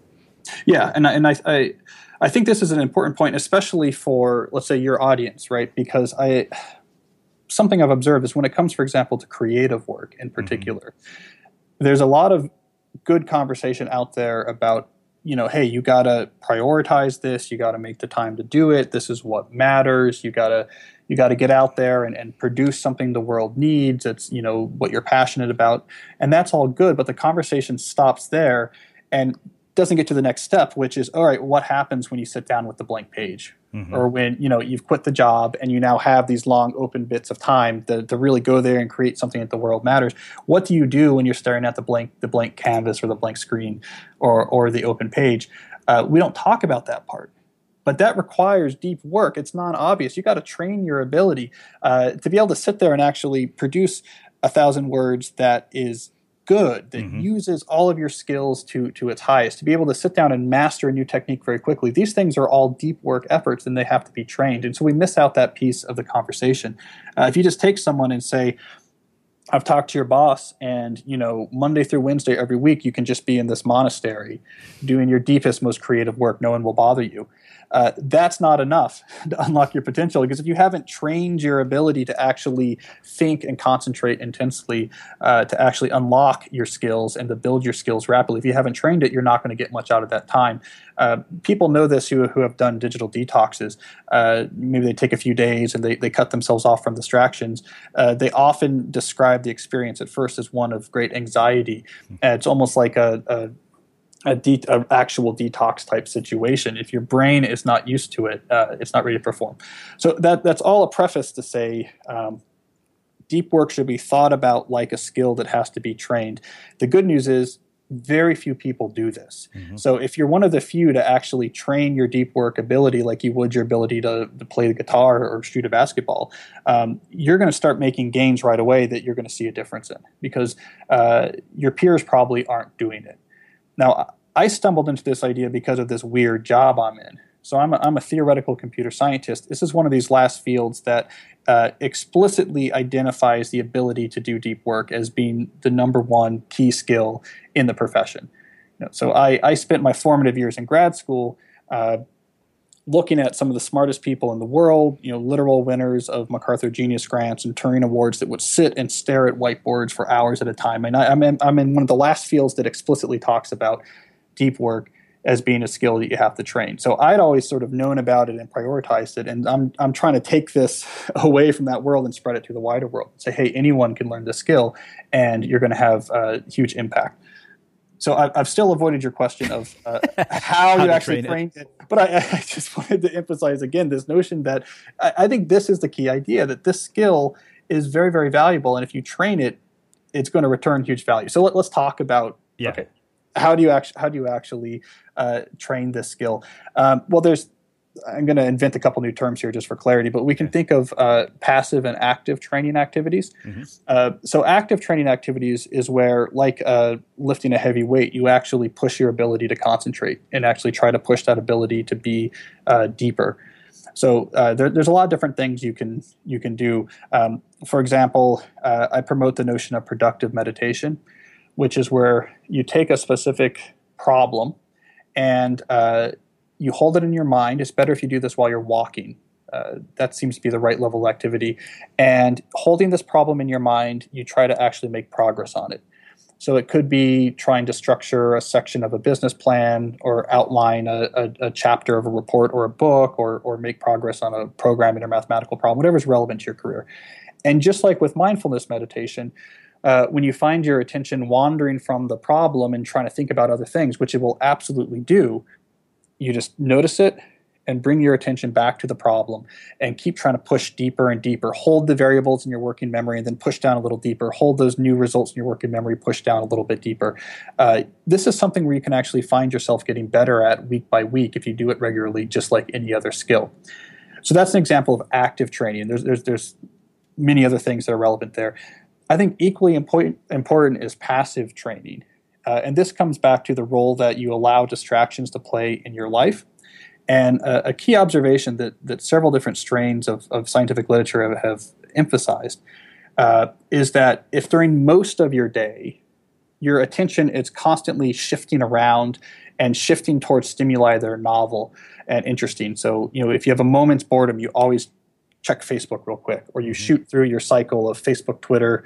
Yeah, and I, and I, I I think this is an important point, especially for, let's say, your audience, right? Because I. Something I've observed is when it comes, for example, to creative work in particular, mm-hmm. there's a lot of good conversation out there about, you know, hey, you got to prioritize this. You got to make the time to do it. This is what matters. You got to you got to get out there and, and produce something the world needs. It's, you know, what you're passionate about. And that's all good. But the conversation stops there and doesn't get to the next step, which is, all right, what happens when you sit down with the blank page? Mm-hmm. Or when, you know, you've quit the job and you now have these long open bits of time to, to really go there and create something that the world matters. What do you do when you're staring at the blank the blank canvas or the blank screen or or the open page? Uh, we don't talk about that part. But that requires deep work. It's non-obvious. You got to train your ability uh, to be able to sit there and actually produce a thousand words that is good, that mm-hmm. uses all of your skills to to its highest, to be able to sit down and master a new technique very quickly. These things are all deep work efforts, and they have to be trained. And so we miss out that piece of the conversation. Uh, if you just take someone and say, I've talked to your boss, and, you know, Monday through Wednesday every week you can just be in this monastery doing your deepest, most creative work. No one will bother you. Uh, that's not enough to unlock your potential, because if you haven't trained your ability to actually think and concentrate intensely, uh, to actually unlock your skills and to build your skills rapidly, if you haven't trained it, you're not going to get much out of that time. Uh, people know this who, who have done digital detoxes. Uh, maybe they take a few days and they, they cut themselves off from distractions. Uh, they often describe the experience at first as one of great anxiety. Uh, it's almost like a, a A, de- a actual detox type situation. If your brain is not used to it, uh, it's not ready to perform. So that that's all a preface to say um, deep work should be thought about like a skill that has to be trained. The good news is very few people do this. Mm-hmm. So if you're one of the few to actually train your deep work ability like you would your ability to, to play the guitar or shoot a basketball, um, you're going to start making gains right away that you're going to see a difference in, because uh, your peers probably aren't doing it. Now, I stumbled into this idea because of this weird job I'm in. So I'm a, I'm a theoretical computer scientist. This is one of these last fields that uh, explicitly identifies the ability to do deep work as being the number one key skill in the profession. You know, so I, I spent my formative years in grad school uh, looking at some of the smartest people in the world, you know, literal winners of MacArthur Genius Grants and Turing Awards that would sit and stare at whiteboards for hours at a time. And I, I'm, in, I'm in one of the last fields that explicitly talks about deep work as being a skill that you have to train. So I'd always sort of known about it and prioritized it. And I'm I'm trying to take this away from that world and spread it to the wider world. Say, hey, anyone can learn this skill, and you're going to have a huge impact. So I, I've still avoided your question of uh, how, how you actually train it. it. But I, I just wanted to emphasize again this notion that I, I think this is the key idea, that this skill is very, very valuable. And if you train it, it's going to return huge value. So let, let's talk about, yeah. okay, how do you actually, how do you actually uh, train this skill? Um, well, there's, I'm going to invent a couple new terms here just for clarity, but we can okay. think of uh, passive and active training activities. Mm-hmm. Uh, so active training activities is where, like uh, lifting a heavy weight, you actually push your ability to concentrate and actually try to push that ability to be uh, deeper. So uh, there, there's a lot of different things you can you can do. Um, for example, uh, I promote the notion of productive meditation, which is where you take a specific problem and uh, you hold it in your mind. It's better if you do this while you're walking. Uh, that seems to be the right level of activity. And holding this problem in your mind, you try to actually make progress on it. So it could be trying to structure a section of a business plan or outline a, a, a chapter of a report or a book or, or make progress on a programming or mathematical problem, whatever is relevant to your career. And just like with mindfulness meditation, uh, when you find your attention wandering from the problem and trying to think about other things, which it will absolutely do, you just notice it and bring your attention back to the problem and keep trying to push deeper and deeper. Hold the variables in your working memory and then push down a little deeper. Hold those new results in your working memory, push down a little bit deeper. Uh, this is something where you can actually find yourself getting better at week by week if you do it regularly, just like any other skill. So that's an example of active training. There's, there's, there's many other things that are relevant there. I think equally important, important is passive training. Uh, and this comes back to the role that you allow distractions to play in your life. And a, a key observation that, that several different strains of, of scientific literature have, have emphasized uh, is that if during most of your day, your attention is constantly shifting around and shifting towards stimuli that are novel and interesting. So, you know, if you have a moment's boredom, you always check Facebook real quick, or you mm-hmm. shoot through your cycle of Facebook, Twitter,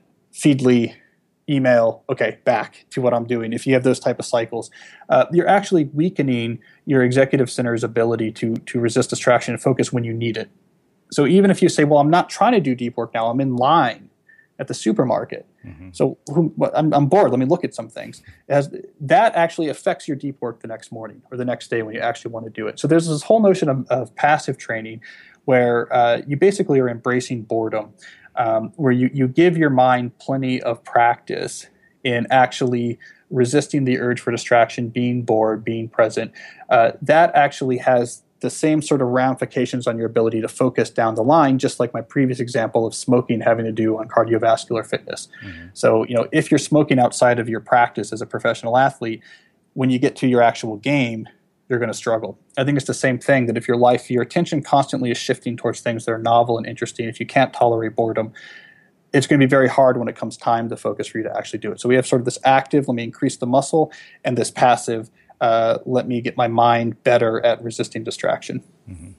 Feedly, email, okay, back to what I'm doing. If you have those type of cycles, uh, you're actually weakening your executive center's ability to to resist distraction and focus when you need it. So even if you say, well, I'm not trying to do deep work now, I'm in line at the supermarket. Mm-hmm. So who, I'm, I'm bored, let me look at some things. It has, that actually affects your deep work the next morning or the next day when you actually want to do it. So there's this whole notion of, of passive training where uh, you basically are embracing boredom. Um, where you, you give your mind plenty of practice in actually resisting the urge for distraction, being bored, being present. Uh, that actually has the same sort of ramifications on your ability to focus down the line, just like my previous example of smoking having to do on cardiovascular fitness. Mm-hmm. So, you know, if you're smoking outside of your practice as a professional athlete, when you get to your actual game, you're going to struggle. I think it's the same thing that if your life, your attention constantly is shifting towards things that are novel and interesting, if you can't tolerate boredom, it's going to be very hard when it comes time to focus for you to actually do it. So we have sort of this active, let me increase the muscle, and this passive, uh, let me get my mind better at resisting distraction. Mm-hmm.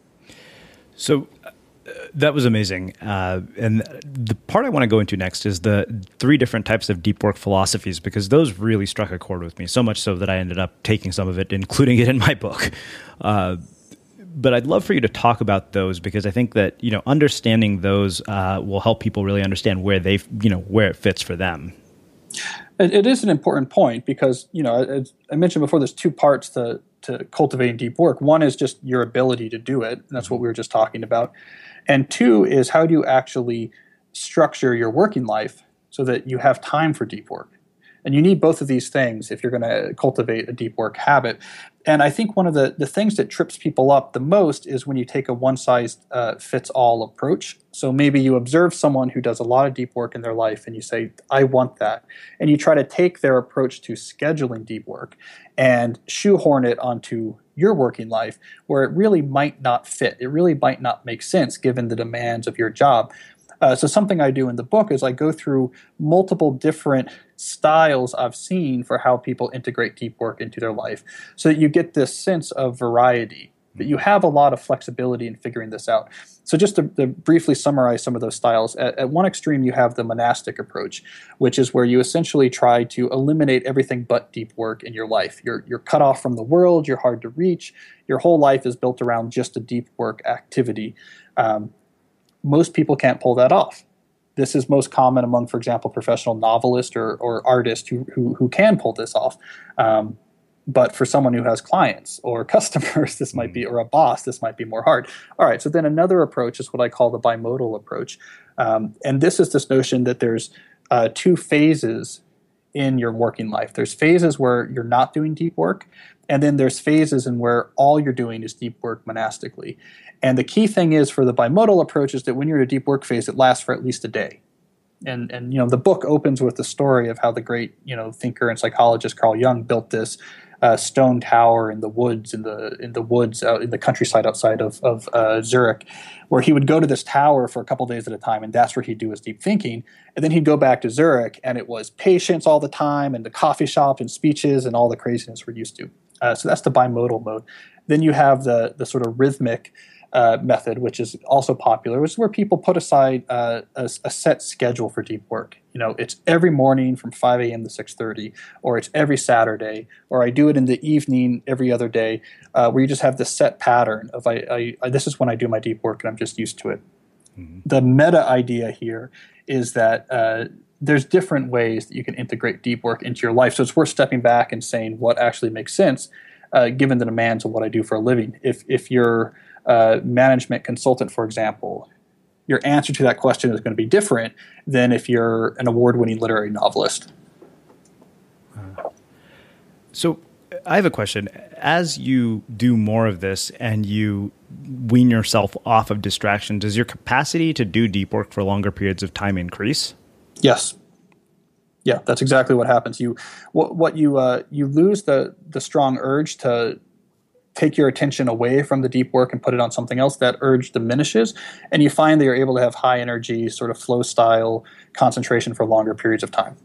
So uh, that was amazing. Uh, and the part I want to go into next is the three different types of deep work philosophies, because those really struck a chord with me, so much so that I ended up taking some of it, including it in my book. Uh, but I'd love for you to talk about those, because I think that, you know, understanding those uh, will help people really understand where they, you know, where it fits for them. It, it is an important point because, you know, as I mentioned before, there's two parts to, to cultivating deep work. One is just your ability to do it. And that's what we were just talking about. And two is how do you actually structure your working life so that you have time for deep work. And you need both of these things if you're going to cultivate a deep work habit. And I think one of the, the things that trips people up the most is when you take a one-size-fits-all uh, approach. So maybe you observe someone who does a lot of deep work in their life and you say, I want that. And you try to take their approach to scheduling deep work and shoehorn it onto your working life where it really might not fit. It really might not make sense given the demands of your job. Uh, so something I do in the book is I go through multiple different styles I've seen for how people integrate deep work into their life so that you get this sense of variety, that you have a lot of flexibility in figuring this out. So just to, to briefly summarize some of those styles, at, at one extreme you have the monastic approach, which is where you essentially try to eliminate everything but deep work in your life. You're, you're cut off from the world, you're hard to reach, your whole life is built around just a deep work activity. Um, Most people can't pull that off. This is most common among, for example, professional novelists or, or artists who, who who can pull this off. Um, but for someone who has clients or customers, this might be, or a boss, this might be more hard. All right, so then another approach is what I call the bimodal approach, Um, and this is this notion that there's uh, two phases in your working life. There's phases where you're not doing deep work, and then there's phases in where all you're doing is deep work monastically. And the key thing is for the bimodal approach is that when you're in a deep work phase, it lasts for at least a day. And and you know the book opens with the story of how the great you know thinker and psychologist Carl Jung built this uh, stone tower in the woods in the in the woods out in the countryside outside of of uh, Zurich, where he would go to this tower for a couple days at a time, and that's where he'd do his deep thinking. And then he'd go back to Zurich, and it was patience all the time, and the coffee shop and speeches and all the craziness we're used to. Uh, so that's the bimodal mode. Then you have the the sort of rhythmic Uh, method, which is also popular, which is where people put aside uh, a, a set schedule for deep work. You know, it's every morning from five a.m. to six thirty, or it's every Saturday, or I do it in the evening every other day, uh, where you just have this set pattern of I, I, I this is when I do my deep work, and I'm just used to it. Mm-hmm. The meta idea here is that uh, there's different ways that you can integrate deep work into your life. So it's worth stepping back and saying what actually makes sense, uh, given the demands of what I do for a living. If if you're Uh, management consultant, for example, your answer to that question is going to be different than if you're an award-winning literary novelist. Uh, so I have a question. As you do more of this and you wean yourself off of distraction, does your capacity to do deep work for longer periods of time increase? Yes. Yeah, that's exactly what happens. You, what, what you uh, you lose the the strong urge to take your attention away from the deep work and put it on something else. That urge diminishes, and you find that you're able to have high energy, sort of flow style concentration for longer periods of time.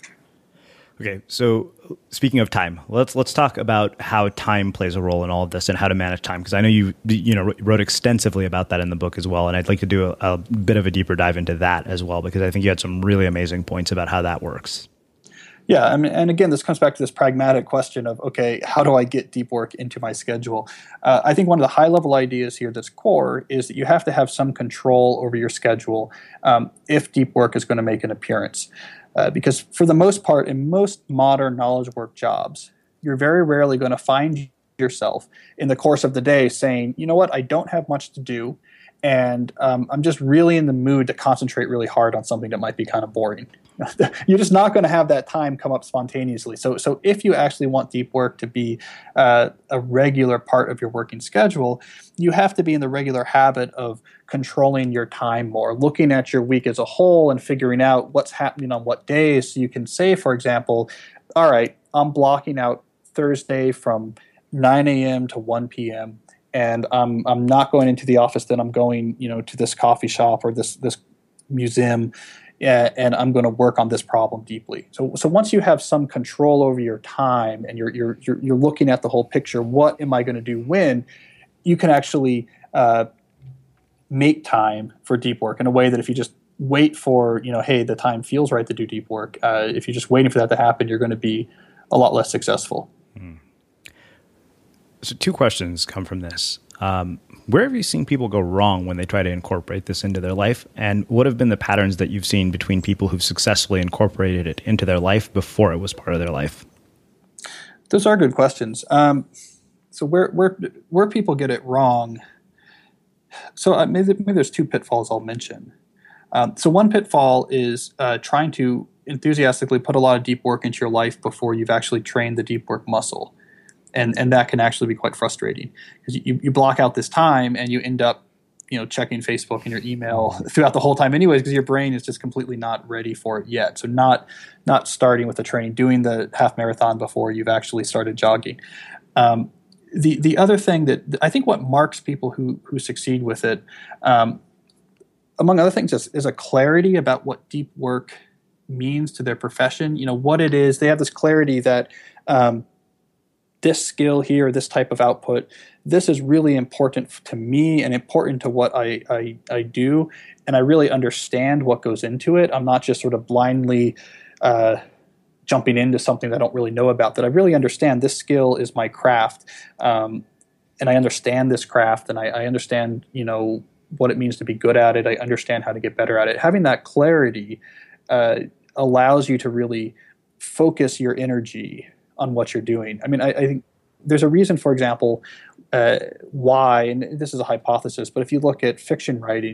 Okay, so speaking of time, let's let's talk about how time plays a role in all of this and how to manage time, because I know you you know wrote extensively about that in the book as well, and I'd like to do a, a bit of a deeper dive into that as well, because I think you had some really amazing points about how that works. Yeah, I mean, and again, this comes back to this pragmatic question of, okay, how do I get deep work into my schedule? Uh, I think one of the high-level ideas here that's core is that you have to have some control over your schedule um, if deep work is going to make an appearance. Uh, because for the most part, in most modern knowledge work jobs, you're very rarely going to find yourself in the course of the day saying, you know what, I don't have much to do, and um, I'm just really in the mood to concentrate really hard on something that might be kind of boring. You're just not going to have that time come up spontaneously. So, so if you actually want deep work to be uh, a regular part of your working schedule, you have to be in the regular habit of controlling your time more, looking at your week as a whole and figuring out what's happening on what days. So you can say, for example, all right, I'm blocking out Thursday from nine a.m. to one p.m. and I'm I'm not going into the office. Then I'm going, you know, to this coffee shop or this this museum. Yeah, and I'm going to work on this problem deeply. So, so once you have some control over your time and you're you're you're, you're looking at the whole picture, what am I going to do when? You can actually uh, make time for deep work in a way that if you just wait for, you know, hey, the time feels right to do deep work. Uh, if you're just waiting for that to happen, you're going to be a lot less successful. Mm. So, two questions come from this. Um, where have you seen people go wrong when they try to incorporate this into their life? And what have been the patterns that you've seen between people who've successfully incorporated it into their life before it was part of their life? Those are good questions. Um, so where, where, where people get it wrong. So uh, maybe, maybe there's two pitfalls I'll mention. Um, so one pitfall is uh, trying to enthusiastically put a lot of deep work into your life before you've actually trained the deep work muscle. And and that can actually be quite frustrating because you, you block out this time and you end up, you know, checking Facebook and your email throughout the whole time anyways because your brain is just completely not ready for it yet. So not not starting with the training, doing the half marathon before you've actually started jogging. Um, the the other thing that I think what marks people who who succeed with it, um, among other things, is, is a clarity about what deep work means to their profession. You know, what it is. They have this clarity that um, this skill here, this type of output, this is really important to me and important to what I, I, I do. And I really understand what goes into it. I'm not just sort of blindly uh, jumping into something that I don't really know about, that I really understand this skill is my craft. Um, and I understand this craft and I, I understand, you know, what it means to be good at it. I understand how to get better at it. Having that clarity uh, allows you to really focus your energy on what you're doing. I mean, I, I think there's a reason, for example, uh, why, and this is a hypothesis, but if you look at fiction writing,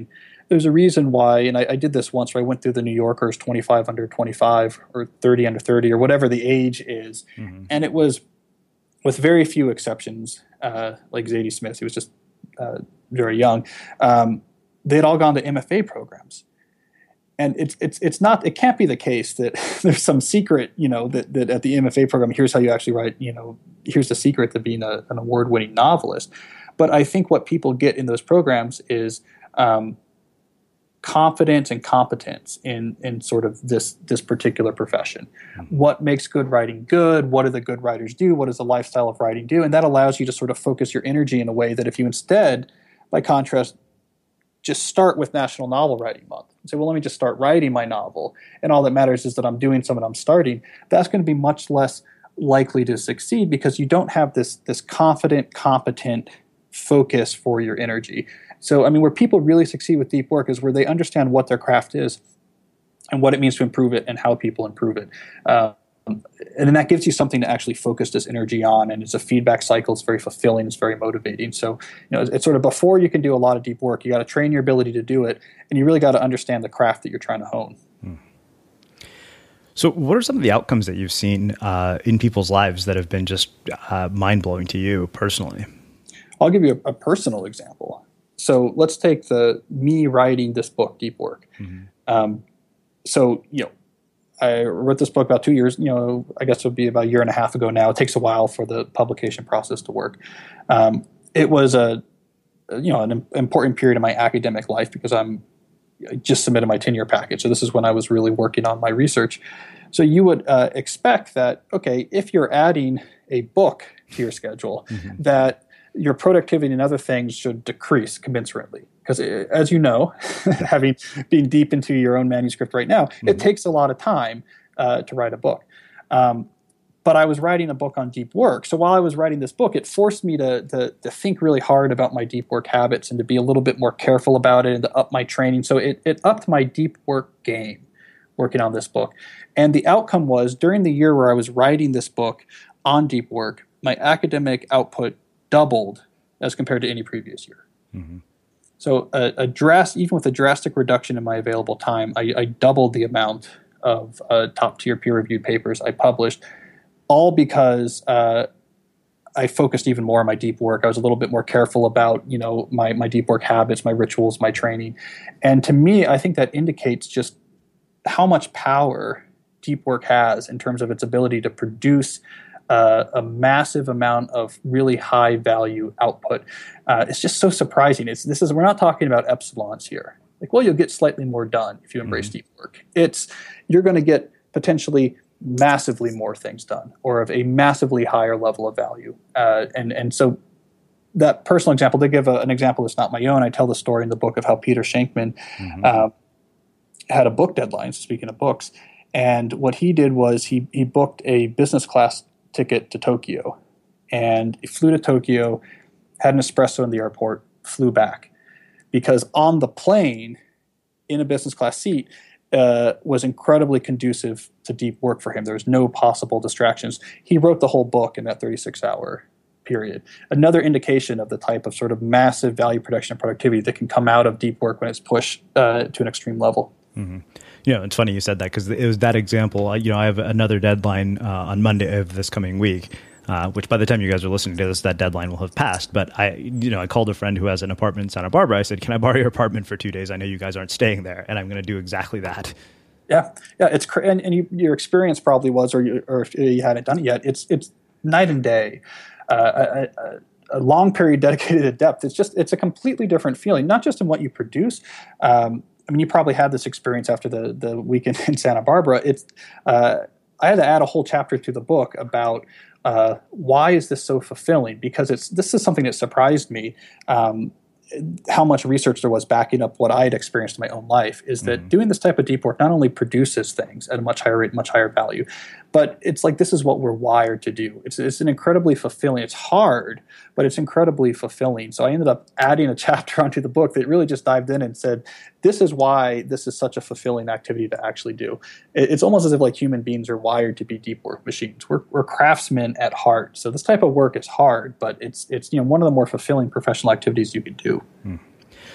there's a reason why, and I, I did this once where I went through the New Yorkers twenty-five under twenty-five or thirty under thirty or whatever the age is. Mm-hmm. And it was, with very few exceptions, uh, like Zadie Smith, he was just uh, very young, um, they had all gone to M F A programs. And it's it's it's not, it can't be the case that there's some secret, you know, that, that at the M F A program, here's how you actually write, you know, here's the secret to being a, an award-winning novelist. But I think what people get in those programs is um, confidence and competence in in sort of this this particular profession. Mm-hmm. What makes good writing good? What do the good writers do? What does the lifestyle of writing do? And that allows you to sort of focus your energy in a way that if you instead, by contrast, just start with National Novel Writing Month and say, well, let me just start writing my novel, and all that matters is that I'm doing something, I'm starting, that's going to be much less likely to succeed because you don't have this this confident, competent focus for your energy. So, I mean, where people really succeed with deep work is where they understand what their craft is and what it means to improve it and how people improve it. Uh, and then that gives you something to actually focus this energy on, and it's a feedback cycle. It's very fulfilling. It's very motivating. So, you know, it's sort of before you can do a lot of deep work, you got to train your ability to do it, and you really got to understand the craft that you're trying to hone. Hmm. So what are some of the outcomes that you've seen uh, in people's lives that have been just uh, mind-blowing to you personally? I'll give you a, a personal example. So let's take the me writing this book, Deep Work. Mm-hmm. Um, so, you know, I wrote this book about two years, you know, I guess it would be about a year and a half ago now. It takes a while for the publication process to work. Um, it was a, you know, an important period in my academic life because I'm, I just submitted my tenure package. So this is when I was really working on my research. So you would uh, expect that, okay, if you're adding a book to your schedule, mm-hmm. that your productivity and other things should decrease commensurately. Because as you know, having been deep into your own manuscript right now, mm-hmm. it takes a lot of time uh, to write a book. Um, but I was writing a book on deep work. So while I was writing this book, it forced me to, to, to think really hard about my deep work habits and to be a little bit more careful about it and to up my training. So it, it upped my deep work game working on this book. And the outcome was during the year where I was writing this book on deep work, my academic output doubled as compared to any previous year. Mm-hmm. So a, a dras- even with a drastic reduction in my available time, I, I doubled the amount of uh, top-tier peer-reviewed papers I published, all because uh, I focused even more on my deep work. I was a little bit more careful about, you know, my, my deep work habits, my rituals, my training. And to me, I think that indicates just how much power deep work has in terms of its ability to produce Uh, a massive amount of really high value output. Uh, it's just so surprising. It's this is we're not talking about epsilons here. Like, well, you'll get slightly more done if you embrace mm-hmm. deep work. It's you're going to get potentially massively more things done, or of a massively higher level of value. Uh, and and so that personal example, to give a, an example that's not my own, I tell the story in the book of how Peter Shankman mm-hmm. uh, had a book deadline. Speaking of books, and what he did was he he booked a business class ticket to Tokyo, and he flew to Tokyo, had an espresso in the airport, flew back, because on the plane, in a business class seat, uh, was incredibly conducive to deep work for him. There was no possible distractions. He wrote the whole book in that thirty-six hour period. Another indication of the type of sort of massive value production and productivity that can come out of deep work when it's pushed uh, to an extreme level. Mm-hmm. You know, it's funny you said that because it was that example. You know, I have another deadline uh, on Monday of this coming week, uh, which by the time you guys are listening to this, that deadline will have passed. But I, you know, I called a friend who has an apartment in Santa Barbara. I said, "Can I borrow your apartment for two days? I know you guys aren't staying there, and I'm going to do exactly that." Yeah, yeah, it's cr- and, and you, your experience probably was, or you, or if you hadn't done it yet, it's it's night and day. Uh, a, a, a long period dedicated to depth. It's just it's a completely different feeling, not just in what you produce. Um, I mean, you probably had this experience after the, the weekend in Santa Barbara. It's uh, I had to add a whole chapter to the book about uh, why is this so fulfilling? Because it's this is something that surprised me. Um, how much research there was backing up what I had experienced in my own life is that mm-hmm. doing this type of deep work not only produces things at a much higher rate, much higher value, but it's like this is what we're wired to do. It's it's an incredibly fulfilling. It's hard, but it's incredibly fulfilling. So I ended up adding a chapter onto the book that really just dived in and said, this is why this is such a fulfilling activity to actually do. It's almost as if like human beings are wired to be deep work machines. We're, we're craftsmen at heart. So this type of work is hard, but it's it's you know one of the more fulfilling professional activities you could do. Hmm.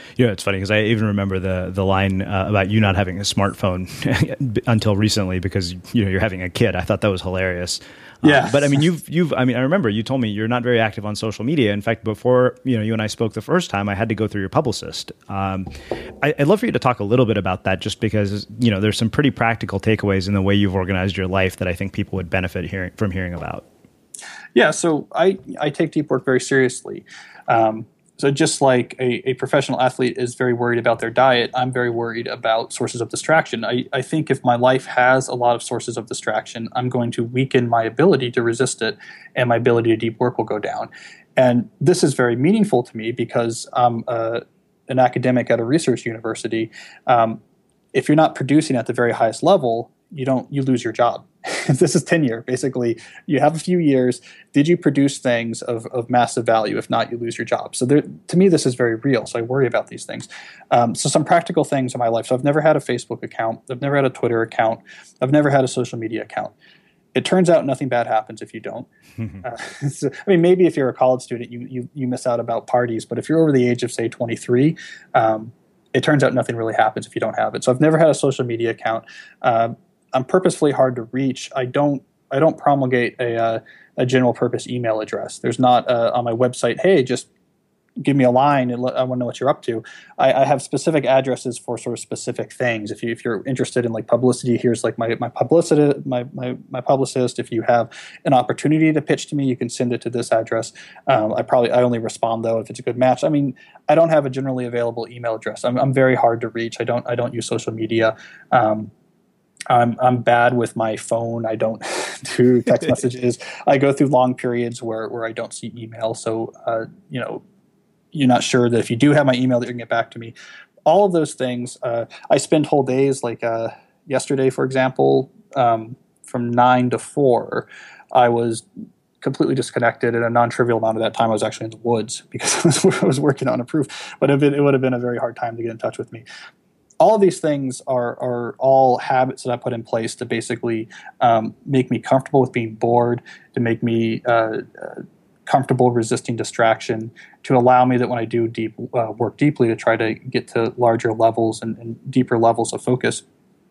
You know, it's funny because I even remember the the line uh, about you not having a smartphone until recently because you know you're having a kid. I thought that was hilarious. Yeah, uh, but I mean, you've you've I mean, I remember you told me you're not very active on social media. In fact, before you know you and I spoke the first time, I had to go through your publicist. Um, I, I'd love for you to talk a little bit about that, just because you know there's some pretty practical takeaways in the way you've organized your life that I think people would benefit hearing from hearing about. Yeah, so I I take deep work very seriously. Um, So just like a, a professional athlete is very worried about their diet, I'm very worried about sources of distraction. I, I think if my life has a lot of sources of distraction, I'm going to weaken my ability to resist it, and my ability to deep work will go down. And this is very meaningful to me because I'm uh, an academic at a research university. Um, if you're not producing at the very highest level, you don't you lose your job. This is tenure. Basically, you have a few years. Did you produce things of, of massive value? If not, you lose your job. So there, to me, this is very real. So I worry about these things. Um, so some practical things in my life. So I've never had a Facebook account. I've never had a Twitter account. I've never had a social media account. It turns out nothing bad happens if you don't. uh, so, I mean, maybe if you're a college student, you, you you miss out about parties. But if you're over the age of, say, twenty-three, um, it turns out nothing really happens if you don't have it. So I've never had a social media account. Uh, I'm purposefully hard to reach. I don't I don't promulgate a uh, a general purpose email address. There's not uh, on my website, hey, just give me a line and let, I want to know what you're up to. I, I have specific addresses for sort of specific things. If you if you're interested in like publicity, here's like my my publicity my my my publicist. If you have an opportunity to pitch to me, you can send it to this address. Um, I probably I only respond though if it's a good match. I mean, I don't have a generally available email address. I'm I'm very hard to reach. I don't I don't use social media. Um, I'm I'm bad with my phone. I don't do text messages. I go through long periods where, where I don't see email. So, uh, you know, you're not sure that if you do have my email that you're going to get back to me. All of those things. Uh, I spend whole days, like uh, yesterday, for example, um, from nine to four, I was completely disconnected. And a non-trivial amount of that time I was actually in the woods because I was, I was working on a proof. But it, it would have been a very hard time to get in touch with me. All of these things are are all habits that I put in place to basically um, make me comfortable with being bored, to make me uh, uh, comfortable resisting distraction, to allow me that when I do deep uh, work deeply to try to get to larger levels and, and deeper levels of focus.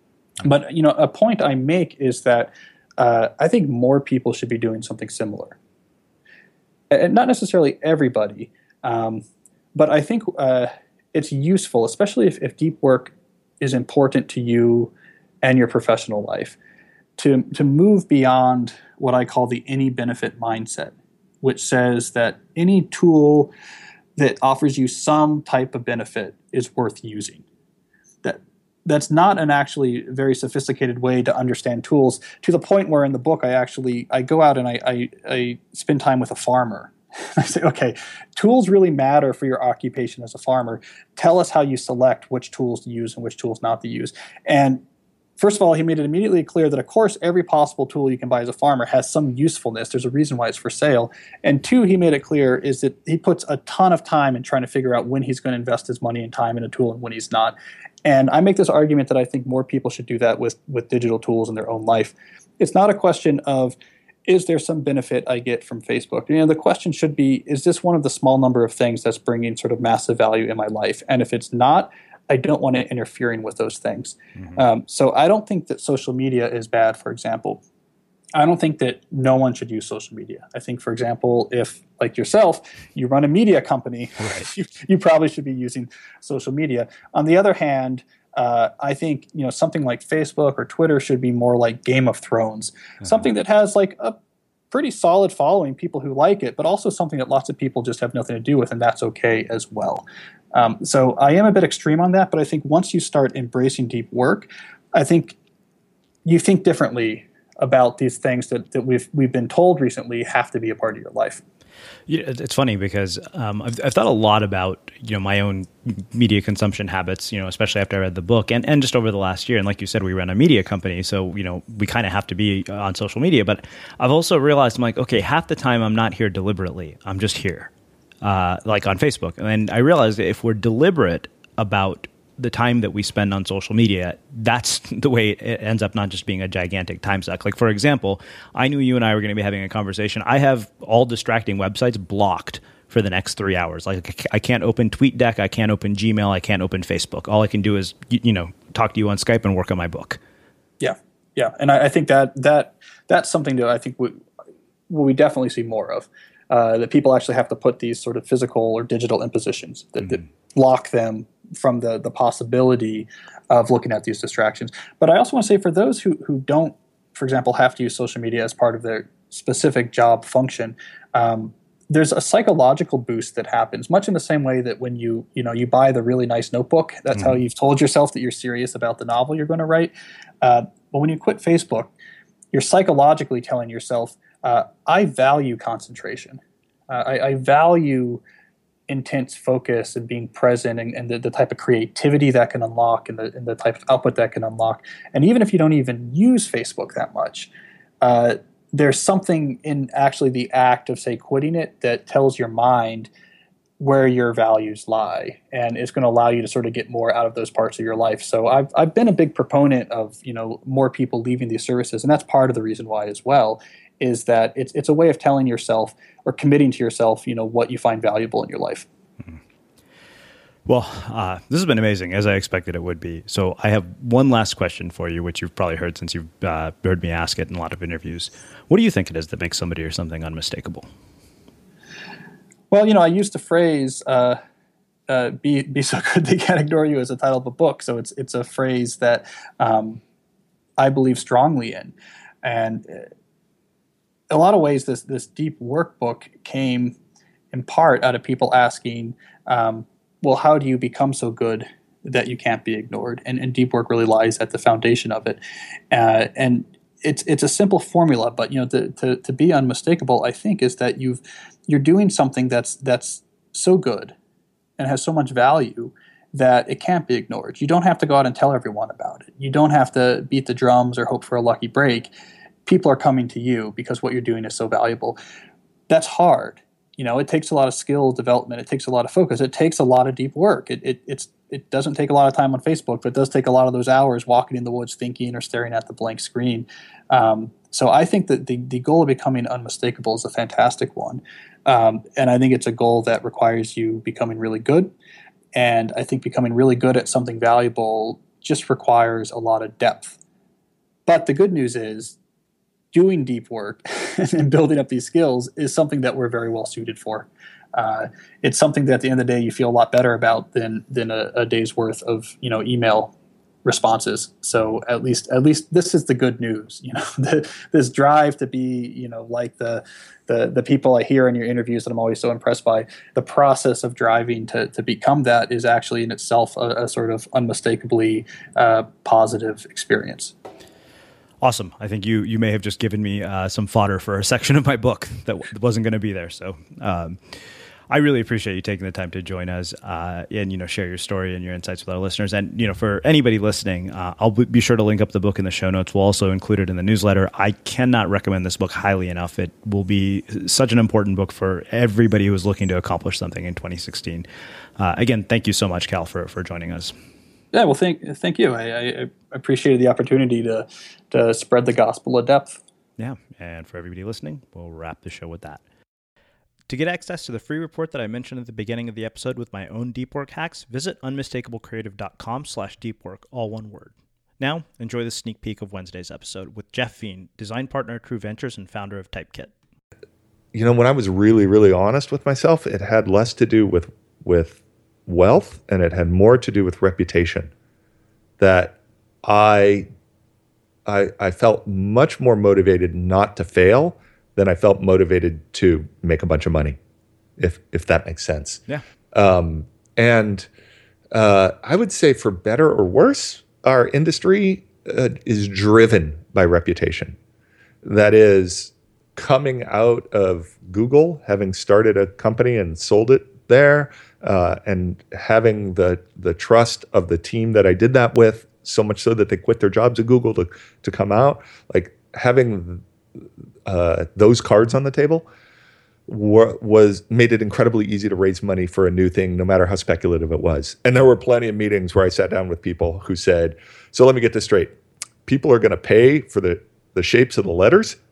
But you know, a point I make is that uh, I think more people should be doing something similar, and not necessarily everybody, um, but I think uh, it's useful, especially if, if deep work is important to you and your professional life, to to move beyond what I call the any benefit mindset, which says that any tool that offers you some type of benefit is worth using. That that's not an actually very sophisticated way to understand tools, to the point where in the book I actually I go out and I I, I spend time with a farmer. I say, okay, tools really matter for your occupation as a farmer. Tell us how you select which tools to use and which tools not to use. And first of all, he made it immediately clear that, of course, every possible tool you can buy as a farmer has some usefulness. There's a reason why it's for sale. And two, he made it clear is that he puts a ton of time in trying to figure out when he's going to invest his money and time in a tool and when he's not. And I make this argument that I think more people should do that with, with digital tools in their own life. It's not a question of, is there some benefit I get from Facebook? You know, the question should be, is this one of the small number of things that's bringing sort of massive value in my life? And if it's not, I don't want it interfering with those things. Mm-hmm. Um, so I don't think that social media is bad, for example. I don't think that no one should use social media. I think, for example, if, like yourself, you run a media company, right. you, you probably should be using social media. On the other hand, Uh, I think you know something like Facebook or Twitter should be more like Game of Thrones, mm-hmm. something that has like a pretty solid following, people who like it, but also something that lots of people just have nothing to do with, and that's okay as well. Um, so I am a bit extreme on that, but I think once you start embracing deep work, I think you think differently about these things that, that we've we've been told recently have to be a part of your life. Yeah, it's funny because um, I've, I've thought a lot about you know my own media consumption habits, you know, especially after I read the book and, and just over the last year. And like you said, we run a media company, so you know we kind of have to be on social media. But I've also realized I'm like, okay, half the time I'm not here deliberately. I'm just here, uh, like on Facebook. And I realized that if we're deliberate about the time that we spend on social media, that's the way it ends up not just being a gigantic time suck. Like, for example, I knew you and I were going to be having a conversation. I have all distracting websites blocked for the next three hours. Like I can't open TweetDeck, I can't open Gmail, I can't open Facebook. All I can do is, you know, talk to you on Skype and work on my book. Yeah, yeah, and I, I think that that that's something that I think we we definitely see more of. Uh, that people actually have to put these sort of physical or digital impositions that, mm-hmm. that block them from the the possibility of looking at these distractions. But I also want to say for those who who don't, for example, have to use social media as part of their specific job function, um, there's a psychological boost that happens, much in the same way that when you you know you buy the really nice notebook, that's mm-hmm. how you've told yourself that you're serious about the novel you're going to write. Uh, but when you quit Facebook, you're psychologically telling yourself, uh, I value concentration. Uh, I, I value intense focus and being present, and, and the, the type of creativity that can unlock, and the, and the type of output that can unlock. And even if you don't even use Facebook that much, uh, there's something in actually the act of, say, quitting it that tells your mind where your values lie, and it's going to allow you to sort of get more out of those parts of your life. So I've I've been a big proponent of, you know, more people leaving these services, and that's part of the reason why as well, is that it's it's a way of telling yourself or committing to yourself, you know, what you find valuable in your life. Mm-hmm. Well, uh, this has been amazing, as I expected it would be. So I have one last question for you, which you've probably heard since you've uh, heard me ask it in a lot of interviews. What do you think it is that makes somebody or something unmistakable? Well, you know, I used the phrase uh, uh, "be be so good they can't ignore you" as a title of a book. So it's it's a phrase that um, I believe strongly in, and in a lot of ways, this this deep workbook came in part out of people asking, um, "Well, how do you become so good that you can't be ignored?" And, and deep work really lies at the foundation of it, uh, and it's it's a simple formula. But you know, to, to to be unmistakable, I think, is that you've you're doing something that's that's so good and has so much value that it can't be ignored. You don't have to go out and tell everyone about it. You don't have to beat the drums or hope for a lucky break. People are coming to you because what you're doing is so valuable. That's hard. You know, it takes a lot of skill development. It takes a lot of focus. It takes a lot of deep work. It it it's it doesn't take a lot of time on Facebook, but it does take a lot of those hours walking in the woods thinking or staring at the blank screen. Um, so I think that the, the goal of becoming unmistakable is a fantastic one. Um, and I think it's a goal that requires you becoming really good. And I think becoming really good at something valuable just requires a lot of depth. But the good news is doing deep work and building up these skills is something that we're very well suited for. Uh, it's something that at the end of the day you feel a lot better about than than a, a day's worth of, you know, email responses. So at least at least this is the good news. You know, the, this drive to be, you know, like the the the people I hear in your interviews that I'm always so impressed by. The process of driving to to become that is actually in itself a, a sort of unmistakably uh, positive experience. Awesome. I think you you may have just given me uh, some fodder for a section of my book that w- wasn't going to be there. So um, I really appreciate you taking the time to join us uh, and, you know, share your story and your insights with our listeners. And, you know, for anybody listening, uh, I'll be sure to link up the book in the show notes. We'll also include it in the newsletter. I cannot recommend this book highly enough. It will be such an important book for everybody who is looking to accomplish something in twenty sixteen. Uh, again, thank you so much, Cal, for, for joining us. Yeah, well, thank thank you. I, I appreciated the opportunity to to spread the gospel of depth. Yeah, and for everybody listening, we'll wrap the show with that. To get access to the free report that I mentioned at the beginning of the episode with my own deep work hacks, visit unmistakablecreative.com slash deepwork, all one word. Now, enjoy the sneak peek of Wednesday's episode with Jeff Veen, design partner at True Ventures and founder of Typekit. You know, when I was really, really honest with myself, it had less to do with with wealth, and it had more to do with reputation. That I, I, I felt much more motivated not to fail than I felt motivated to make a bunch of money, if if that makes sense. Yeah. Um, and uh, I would say, for better or worse, our industry uh, is driven by reputation. That is, coming out of Google, having started a company and sold it there, uh, and having the the trust of the team that I did that with, so much so that they quit their jobs at Google to to come out, like having uh, those cards on the table were, was made it incredibly easy to raise money for a new thing, no matter how speculative it was. And there were plenty of meetings where I sat down with people who said, "So let me get this straight. People are going to pay for the the shapes of the letters,